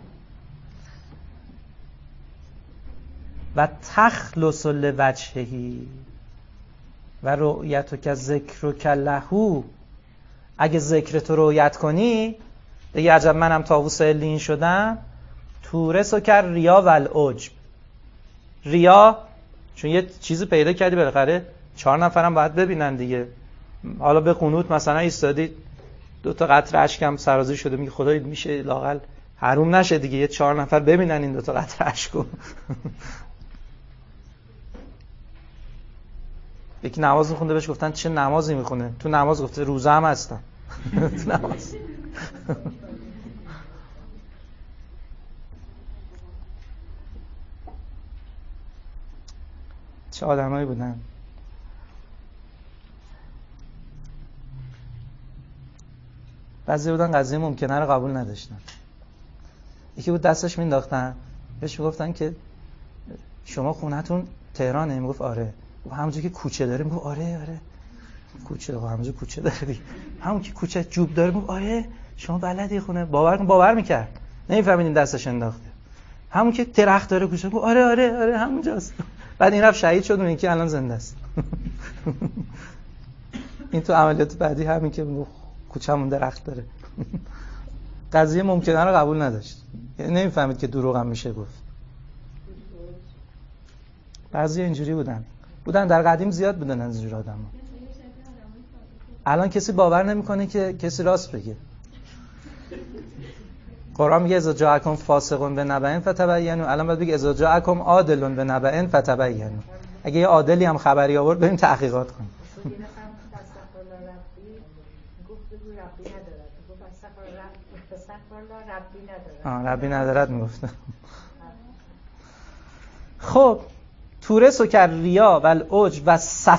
و تخلص لوجهی و رؤیتک ذکرک له، اگه ذکر تو رؤیت کنی دیگه عجب منم طاووس علین شدم. تورث و کر ریا و العجب. ریا چون یه چیزی پیدا کردی بالاخره 4 نفرم باید ببینن دیگه. حالا به قنوت مثلا ایستادی 2 قطره اشکم سرازیر شده، میگه خدای میشه لااقل حروم نشه دیگه یه 4 نفر ببینن این 2 قطره اشکو. یکی نماز میخونده بهش گفتن چه نمازی میخونه؟ تو نماز گفته روزه هم هستم. تو نماز. چه آدمایی بودن. بعضی بودن قضیه ممکنه رو قبول نداشتن. یکی بود دستش مینداختن بهش میگفتن که شما خونه‌تون تهرانه؟ میگفت آره. همونجوری که کوچه داره میگفت آره کوچه، همونجوری کوچه داره. همون که کوچه جوب داره میگفت آره شما بلدی خونه. باور میکرد. نمیفهمید این دستش انداخته. همون که درخت داره کوچه میگفت آره همونجاست. بعد این رفت شهید شد، اون یکی الان زنده است. این تو عملیات بعدی همین که کوچه‌مون درخت داره. قضیه ممکنه رو قبول نداشت. یعنی نمیفهمید که دروغ هم میشه گفت. بعضی اینجوری بودن در قدیم زیاد بودن از اینجور آدما. الان کسی باور نمیکنه که کسی راست بگه. قرآن میگه اذا جاءکم فاسق بنبأ فتبینوا، الان باید بگه اذا جاءکم عادل بنبأ فتبینوا. اگه یه عادلی هم خبری آورد بریم تحقیقات کنیم. ربی ندارد میگفته. خب تورث و کر ریا و العجب و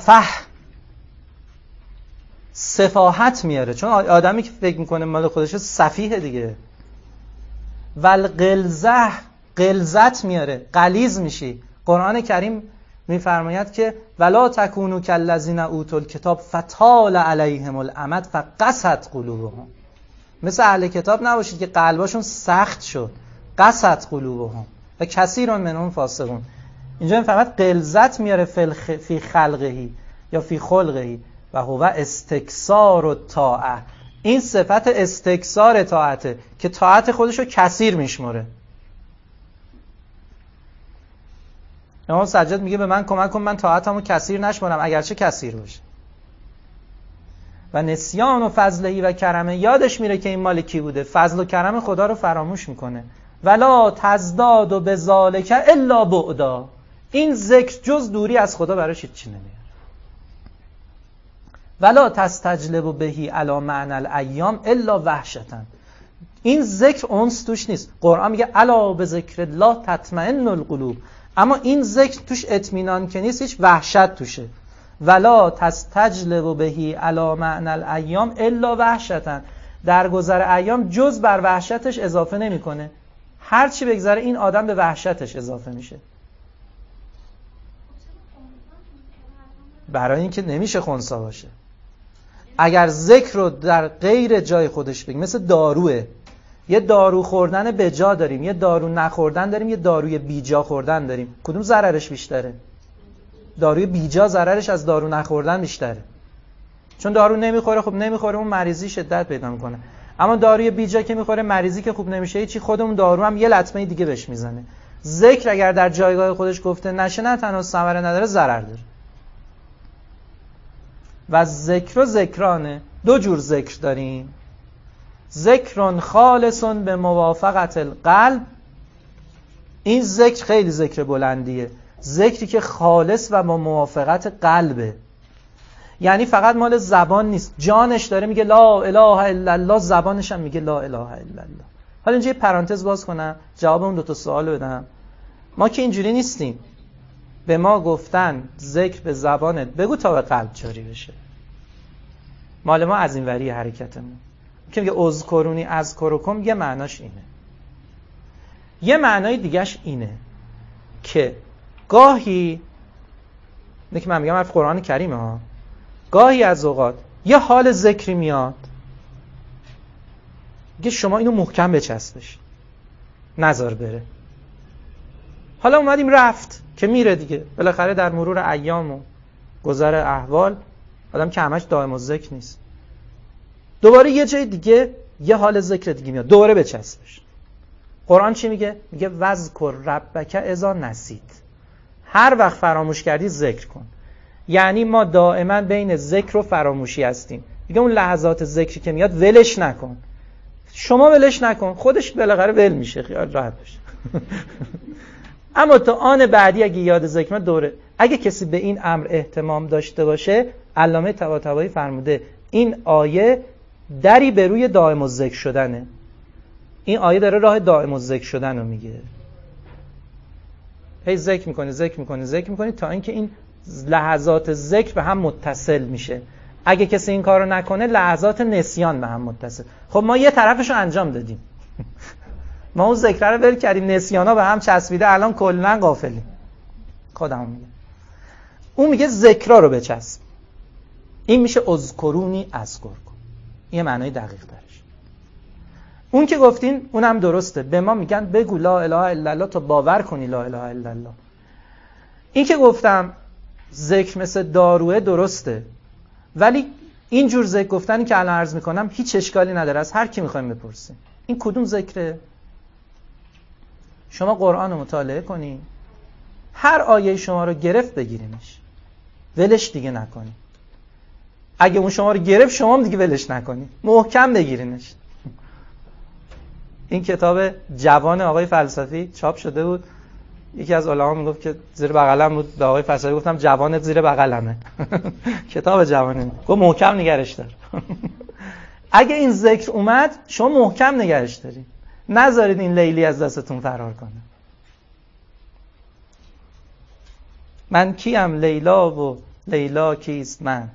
سفاهت میاره، چون آدمی که فکر میکنه مال خودشه سفیه دیگه. و الغلظه، غلظت میاره، غلیظ میشی. قرآن کریم میفرماید که ولا تکونوا کالذین اوتوا الکتاب فطال علیهم الامد فقست قلوبهم. مثل اهل کتاب نباشید که قلباشون سخت شد. قست قلوبهم و کثیر منهم فاسقون. اینجا میفرماید غلظت میاره فی خلقهی یا فی خلقهی و هو استکثار الطاعه. این صفت استکثار طاعته که طاعت خودشو کثیر میشمره. امام سجاد میگه به من کمک کن من طاعتمو کثیر نشمرم اگرچه کثیر باشه. و نسیان و فضلهی و کرمه، یادش میره که این مال کی بوده، فضل و کرم خدا رو فراموش میکنه. ولا تزداد و بذالک الا بعدا. این ذکر جز دوری از خدا براش هیچی نمیاره. ولا تستجلب بهی علی معنی الایام الا وحشتا. این ذکر انس توش نیست. قرآن میگه الا بذکر الله تطمئن القلوب، اما این ذکر توش اطمینان که نیست، هیچ وحشت توشه. ولا تستجلب بهی علی معنی الایام الا وحشتا. در گذر ایام جز بر وحشتش اضافه نمیکنه. هر چی بگذره این آدم به وحشتش اضافه میشه. برای اینکه نمیشه خنثی باشه. اگر ذکر رو در غیر جای خودش بگیم، مثل داروه، یه دارو خوردن به جا داریم، یه دارو نخوردن داریم، یه داروی بیجا خوردن داریم. کدوم ضررش بیشتره؟ داروی بیجا ضررش از دارو نخوردن بیشتره، چون دارو نمیخوره، خب نمیخوره، اون مریضی شدت پیدا میکنه. اما داروی بیجا که میخوره، مریضی که خوب نمیشه، چی خود اون دارو هم یه لطمه دیگه بهش میزنه. ذکر اگر در جایگاه خودش گفته نشه، نه تنها ثمره نداره، ضرر داره. و ذکر و ذکرانه. دو جور ذکر داریم. ذکر خالص به موافقت القلب. این ذکر خیلی ذکر بلندیه، ذکری که خالص و با موافقت قلبه، یعنی فقط مال زبان نیست، جانش داره میگه لا اله الا الله، زبانش هم میگه لا اله الا الله. حالا اینجا یه پرانتز باز کنم، جواب اون دو تا سوال بدم. ما که اینجوری نیستیم. به ما گفتن ذکر به زبانت بگو تا به قلب جاری بشه. مال ما از این وری حرکتمون که میگه اذکرونی اذکرکم، یه معناش اینه. یه معنای دیگهش اینه که گاهی، نه که من میگم حرف قرآن کریمه ها، گاهی از اوقات یه حال ذکری میاد که شما اینو محکم بچسبش، نذار بره. حالا اومدیم رفت که میره دیگه، بالاخره در مرور ایام و گذر احوال آدم که همش دائم الذکر نیست، دوباره یه جای دیگه یه حال ذکر دیگه میاد، دوباره بچسبش. قرآن چی میگه؟ میگه وذکر ربک اذا نسیت، هر وقت فراموش کردی ذکر کن. یعنی ما دائما بین ذکر و فراموشی هستیم. میگه اون لحظات ذکری که میاد ولش نکن. شما ولش نکن، خودش بالاخره ول میشه، خیال راحت باشه. اما تا آن بعدی اگه یاد ذکر دوره، اگه کسی به این امر اهتمام داشته باشه، علامه طباطبایی فرموده این آیه دری به روی دائم الذکر شدنه. این آیه داره راه دائم الذکر شدن رو میگه. هی ذکر میکنی تا اینکه این لحظات ذکر به هم متصل میشه. اگه کسی این کارو نکنه، لحظات نسیان به هم متصل. خب ما یه طرفشو انجام دادیم. ما اون ذکر رو ول کردیم، نسیانا به هم چسبیده، الان کلا غافلیم. خودم میگم. اون میگه ذکرا رو بچسب. این میشه اذکرونی اذکرکم. این معنای دقیق ترش. اون که گفتین اونم درسته. به ما میگن بگو لا اله الا الله تا باور کنی لا اله الا الله. این که گفتم ذکر مثل داروه درسته، ولی این جور ذکر گفتنی که الان عرض میکنم هیچ اشکالی نداره، از هر کی میخوایم بپرسیم این کدوم ذکره. شما قرآن رو مطالعه کنی، هر آیه شما رو گرفت بگیرینش، ولش دیگه نکنی. اگه اون شما رو گرفت، شما هم دیگه ولش نکنی، محکم بگیرینش. این کتاب جوان آقای فلسفی چاپ شده بود. یکی از علما میگفت که زیر بغلم بود، به آقای فلسفی گفتم جوانت زیر بغلمه. کتاب جوانه. گفت محکم نگرش دار. اگه این ذکر اومد، شما محکم نگرش دارید، نذارید این لیلی از دستتون فرار کنه. من کیم لیلا و لیلا کیست من.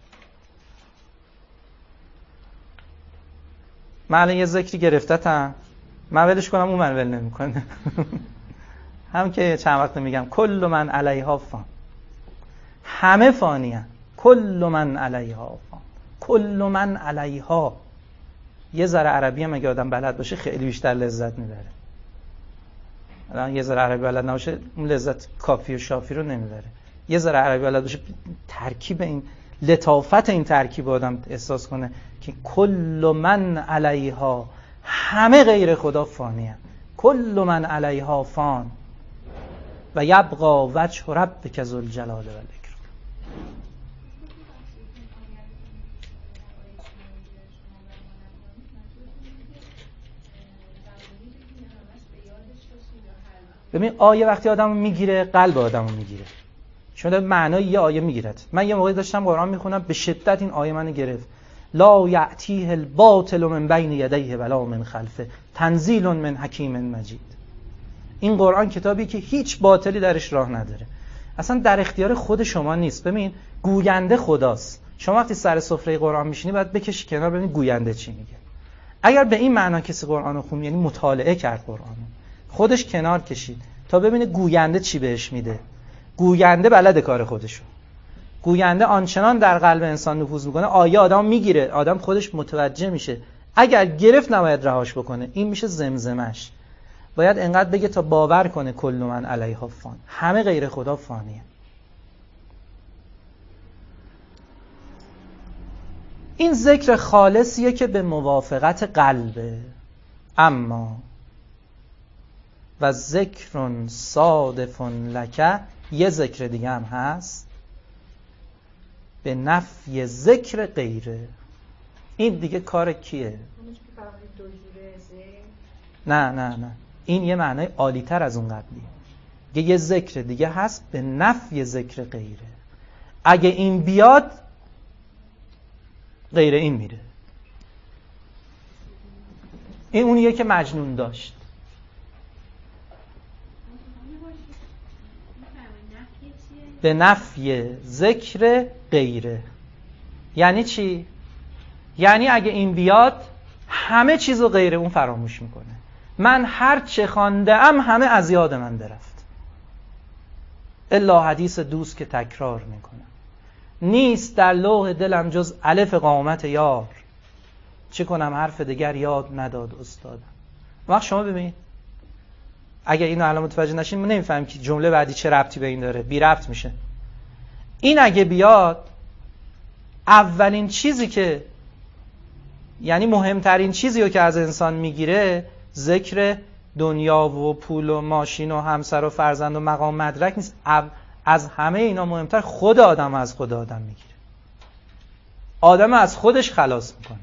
من الان یه ذکری گرفتتم، من ولش کنم اون من ول نمیکنه. هم که چند وقت میگم کل من علیها فان، همه فانی هست. کل من علیها فان، کل من علیها. یه ذره عربی هم اگه آدم بلد باشه خیلی بیشتر لذت میبره. الان یه ذره عربی بلد نباشه اون لذت کافی و شافی رو نمیبره. یه ذره عربی بلد باشه، ترکیب این لطافت این ترکیب آدم احساس کنه که کل من علیها، همه غیر خدا فانی هست. کل من علیها فان و یبقى وجه ربک ذو الجلال و الاکرام. ببین آیه وقتی آدمو میگیره، قلب آدمو میگیره. شما معنای یه آیه میگیرد. من یه موقعی داشتم قرآن میخونم، به شدت این آیه منو گرفت. لا یأتیه الباطل من بین یدیه ولا من خلفه تنزیل من حکیم مجید. این قرآن کتابی که هیچ باطلی درش راه نداره، اصلا در اختیار خود شما نیست. ببین گوینده خداست. شما وقتی سر سفره قرآن میشینی باید بکشی کنار ببین گوینده چی میگه. اگر به این معنا کسی قرآنو خوند، یعنی مطالعه کرد قرآنو، خودش کنار کشید تا ببینه گوینده چی بهش میده. گوینده بلد کار خودشو. گوینده آنچنان در قلب انسان نفوذ میکنه آیه آدم میگیره، آدم خودش متوجه میشه، اگر گرفت نباید رهاش بکنه. این میشه زمزمش. باید انقدر بگه تا باور کنه کل من علیها فان، همه غیر خدا فانیه. این ذکر خالصیه که به موافقت قلبه. اما و ذکر صادف لک، یه ذکر دیگه هم هست به نفی ذکر غیره. این دیگه کار کیه؟ نه این یه معنای عالی تر از اون قبلیه. یه ذکر دیگه هست به نفی ذکر غیره. اگه این بیاد غیر این میره. این اونیه که مجنون داشت. به نفی ذکر غیره یعنی چی؟ یعنی اگه این بیاد همه چیزو غیر اون فراموش میکنه. من هر چه خوانده ام همه از یاد من برفت، الا حدیث دوست که تکرار میکنم. نیست در لوح دلم جز الف قامت یار، چه کنم حرف دیگر یاد نداد استادم. وقت شما ببینید اگه اینو الان متوجه نشین ما نمیفهمیم که جمله بعدی چه ربطی به این داره، بی ربط میشه. این اگه بیاد اولین چیزی که یعنی مهمترین چیزی رو که از انسان میگیره ذکر دنیا و پول و ماشین و همسر و فرزند و مقام مدرک نیست. از همه اینا مهمتر خود آدم از خود آدم میگیره. آدم از خودش خلاص میکنه.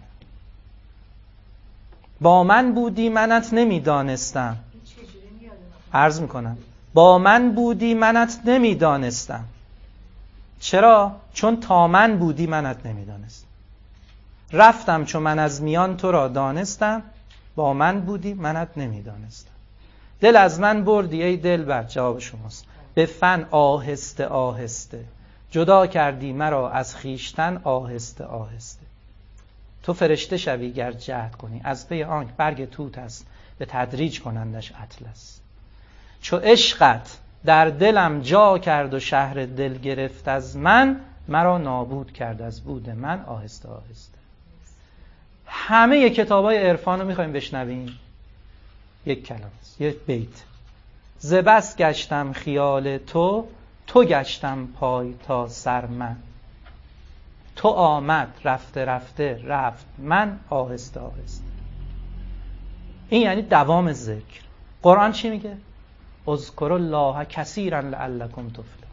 با من بودی منت نمیدانستم. عرض میکنم با من بودی منت نمیدانستم. چرا؟ چون تا من بودی منت نمیدانستم. رفتم چون من از میان تو را دانستم، با من بودی منت نمیدانستم. دل از من بردی ای دلبر، جواب شماست. به فن آهسته آهسته جدا کردی مرا از خیشتن آهسته آهسته. تو فرشته شوی گر جهد کنی، از پی آنک برگ توت است به تدریج کنندش اطلس. چو عشقت در دلم جا کرد و شهر دل گرفت از من، مرا نابود کرد از بود من آهسته آهسته. همه کتابای عرفان رو میخوایم بشنویم. یک کلام است، یک بیت. ز بس گشتم خیال تو، تو گشتم پای تا سر من. تو آمد رفته رفته رفت من آهسته آهسته. این یعنی دوام ذکر. قرآن چی میگه؟ اذکروا الله کثیرا لعلکم تفلحون.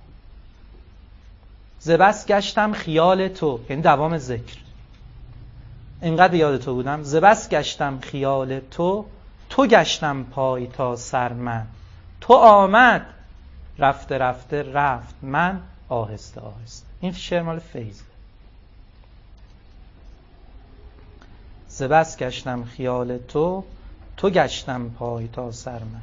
ز بس گشتم خیال تو یعنی دوام ذکر. اینقدر یاد تو بودم. ز بس گشتم خیال تو، تو گشتم پای تا سر من. تو آمد رفته رفته رفت من آهسته آهسته. این شعر مال فیض. ز بس گشتم خیال تو، تو گشتم پای تا سر من.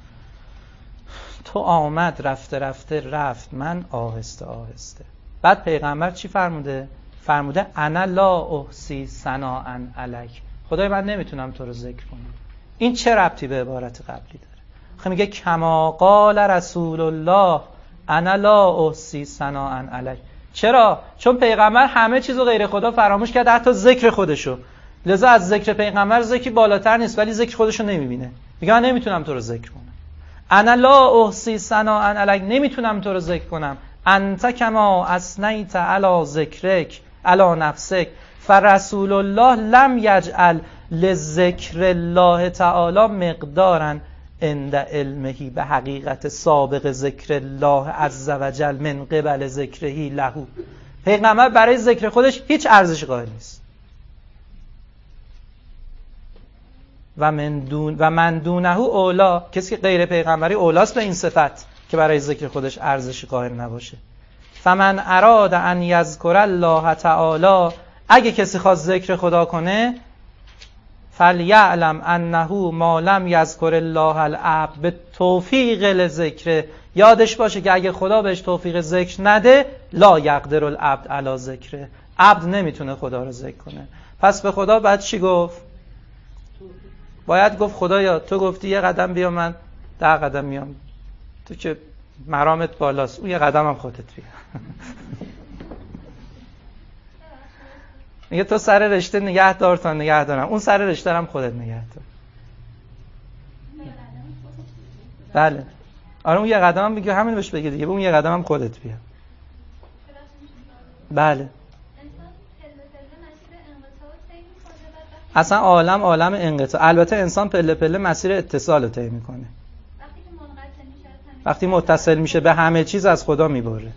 تو آمد رفته رفته رفت من آهسته آهسته. بعد پیغمبر چی فرموده؟ فرموده انا لا احصی ثناء علیک. خدای من نمیتونم تو رو ذکر کنم. این چه ربطی به عبارت قبلی داره؟ خب میگه کما قال رسول الله انا لا احصی ثناء علیک. چرا؟ چون پیغمبر همه چیزو غیر خدا فراموش کرده، حتی ذکر خودشو. لذا از ذکر پیغمبر ذکری بالاتر نیست، ولی ذکر خودشو نمیبینه. میگه من نمیتونم تو رو ذکر کنم. انا لا احصی ثناء علیک، نمیتونم تو رو ذکر کنم. انت کما اثنیت علی ذکرک علی نفسک فرسول الله لم یجعل لذکر الله تعالی مقدارا عند علمه به حقیقت سابق ذکر الله عز وجل من قبل ذکره له. پیغمبر برای ذکر خودش هیچ ارزش قائل نیست. و من دونه اولا، کسی که غیر پیغمبری اولاست به این صفت که برای ذکر خودش ارزش قائل نباشه. فمن اراد ان یذکر الله تعالی، اگه کسی خواست ذکر خدا کنه، فلیعلم انه ما لم یذکر الله العبد به توفیق لذکر، یادش باشه که اگه خدا بهش توفیق ذکر نده لا یقدر العبد علی ذکره، عبد نمیتونه خدا رو ذکر کنه. پس به خدا بعد چی گفت؟ باید گفت خدایا تو گفتی یه قدم بیا من 10 قدم میام، تو که مرامت بالاست اون یه قدم هم خودت بیا. میگه تو سر رشته نگه دار تا نگه دارم، اون سر رشته هم خودت نگه دار. بله آره اون یه قدم هم میگه همین بهش بگه دیگه، اون یه قدم هم خودت بیا. بله اصلا عالم انقطاع. البته انسان پله پله مسیر اتصال رو طی میکنه. وقتی متصل میشه به همه چیز از خدا میبره.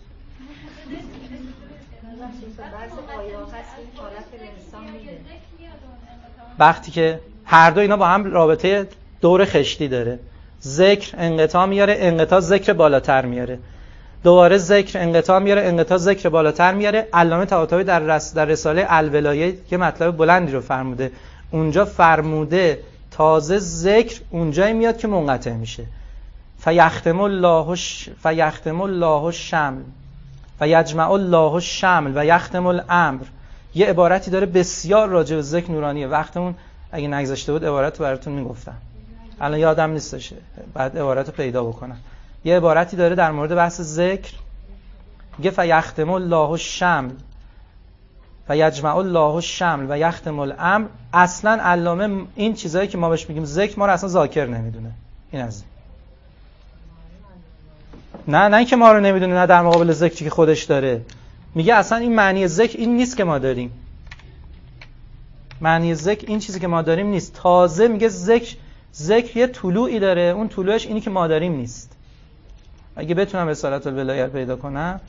وقتی که هر دو اینا با هم رابطه دور خشتی داره، ذکر انقطاع میاره، انقطاع ذکر بالاتر میاره، دوباره ذکر انقطاع میاره، انقطاع ذکر بالاتر میاره. علامه طباطبایی در رساله الولایه که مطلب بلندی رو فرموده، اونجا فرموده تازه ذکر اونجایی میاد که منقطع میشه. فیختم الله الشمل و یجمع الله الشمل و یختم الامر. یه عبارتی داره بسیار راجع به ذکر نورانیه. وقتمون اگه نگذشته بود عبارت رو براتون میگفتم، الان یادم نیستشه، بعد عبارت رو پیدا بکنم. یه عبارتی داره در مورد بحث ذکر، میگه فیختم الله الشمل و یجمع الله الشمل و یختم الامر. اصلا علامه این چیزایی که ما بهش میگیم ذکر، ما رو اصلا ذاکر نمیدونه. این از نه اینکه ما رو نمیدونه، نه در مقابل ذکری که خودش داره. میگه اصلا این معنی ذکر این نیست که ما داریم. معنی ذکر این چیزی که ما داریم نیست. تازه میگه ذکر یه طلوعی داره، اون طلوعش اینی که ما داریم نیست. اگه بتونم رسالت الولایه پیدا کنم،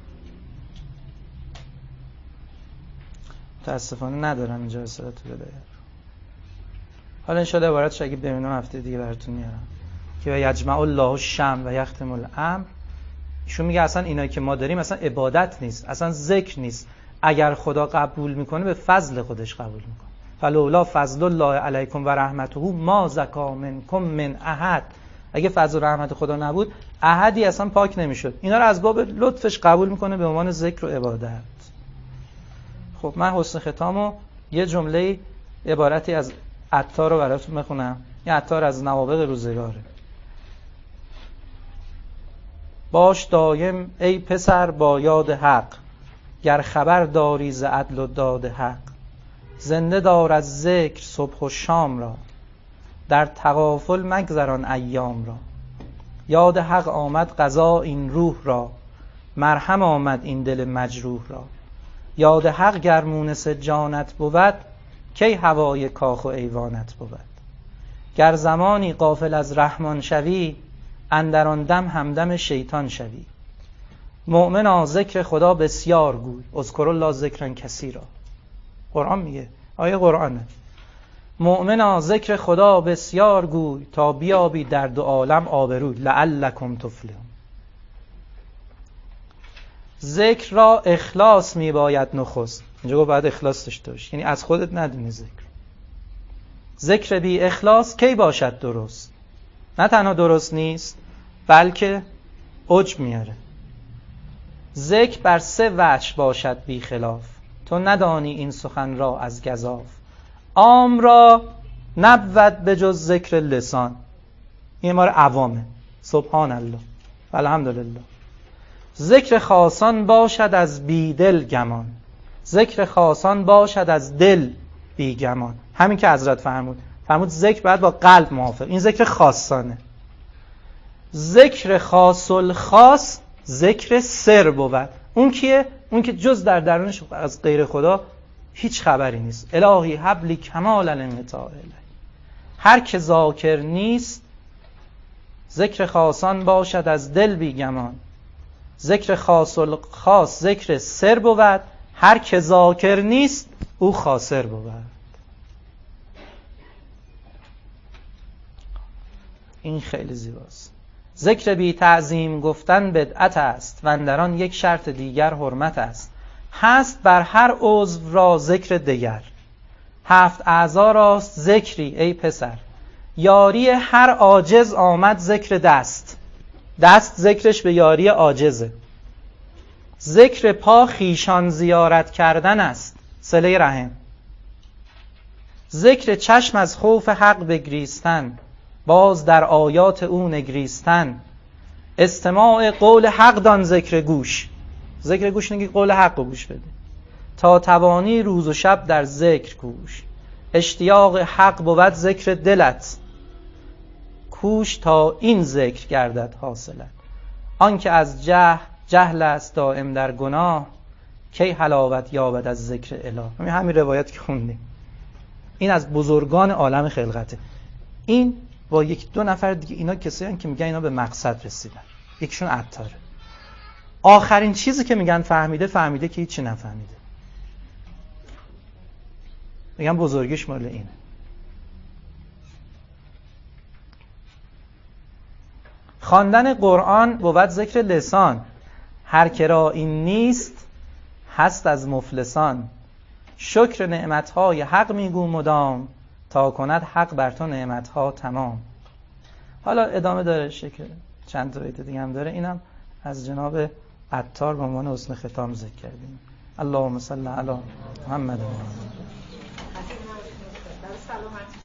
متاسفانه ندارم اینجا رسالت الولایه. حالا ان شاء الله عبارتش اگه ببینم هفته دیگه براتون میارم که یجمع الله الشمل و یختم الامر. ایشون میگه اصلا اینایی که ما داریم اصلا عبادت نیست، اصلا ذکر نیست. اگر خدا قبول میکنه به فضل خودش قبول میکنه. فلولا فضل الله علیکم و رحمته ما زکا منکم من احد. اگه فضل و رحمت خدا نبود احدی اصلا پاک نمیشد. اینا رو از باب لطفش قبول میکنه به عنوان ذکر و عبادت. خب من حسن ختامو یه جمله عبارتی از عطار رو براتون میخونم. این عطار از نوابغ روزگاره. باش دایم ای پسر با یاد حق، گر خبر داری ز عدل و داد حق. زنده دار از ذکر صبح و شام را، در تغافل مگذران ایام را. یاد حق آمد قضا این روح را، مرهم آمد این دل مجروح را. یاد حق گر مونس جانت بود، کی هوای کاخ و ایوانت بود. گر زمانی غافل از رحمان شوی، اندر آن دم همدم شیطان شوی. مؤمنا ذکر خدا بسیار گوی، اذکر الله ذکرا کثیرا. قرآن میگه، آیه قرآنه. مؤمنا ذکر خدا بسیار گوی، تا بیابی در دو عالم آبروی. لعلکم تفلحون. ذکر را اخلاص میباید نخست. اینجا باید اخلاص داشته باشی، یعنی از خودت ندونی. ذکر بی اخلاص کی باشد درست؟ نه تنها درست نیست بلکه عجب میاره. ذکر بر سه وجه باشد بی خلاف، تو ندانی این سخن را از گزاف. عام را نبود به جز ذکر لسان، این مال عوامه. سبحان الله الحمدلله. ذکر خاصان باشد از بی دل گمان، ذکر خاصان باشد از دل بی گمان. همین که حضرت فرمود ذکر باید با قلب موافق. این ذکر خاصانه. ذکر خاص الخاص ذکر سر بود. اون کیه؟ اون که جز در درونش از غیر خدا هیچ خبری نیست. الهی حبلی کمال الانقطاع الی. هر که ذاکر نیست، ذکر خاصان باشد از دل بی گمان. ذکر خاص الخاص ذکر سر بود. هر که ذاکر نیست او خاسر بود. این خیلی زیباست. ذکر بی تعظیم گفتن بدعت است، و اندران یک شرط دیگر حرمت است. هست بر هر عضو را ذکر دگر، 7 اعضا راست ذکری ای پسر. یاری هر عاجز آمد ذکر دست، دست ذکرش به یاری عاجزه. ذکر پا خیشان زیارت کردن است، صله رحم. ذکر چشم از خوف حق بگریستن، باز در آیات او نگریستن. استماع قول حق دان ذکر گوش، ذکر گوش نگی قول حق رو گوش بده. تا توانی روز و شب در ذکر کوش. اشتیاق حق بود ذکر دلت، کوش تا این ذکر گردد حاصلت. آن که از جهل است دائم در گناه، کی حلاوت یابد از ذکر اله. همین روایت که خوندیم، این از بزرگان عالم خلقته. این با یک دو نفر دیگه، اینا کسایی که میگن اینا به مقصد رسیدن. یکیشون عطاره. آخرین چیزی که میگن فهمیده که هیچی نفهمیده. میگن بزرگیش مال اینه. خواندن قرآن بود ذکر لسان، هر که را این نیست هست از مفلسان. شکر نعمتهای حق میگو مدام، تا کند حق بر تو نعمتها تمام. حالا ادامه داره، شکر چند تا بیت دیگه هم داره، اینم از جناب عطار به عنوان حسن ختام ذکر کردیم. اللهم صل علی محمد.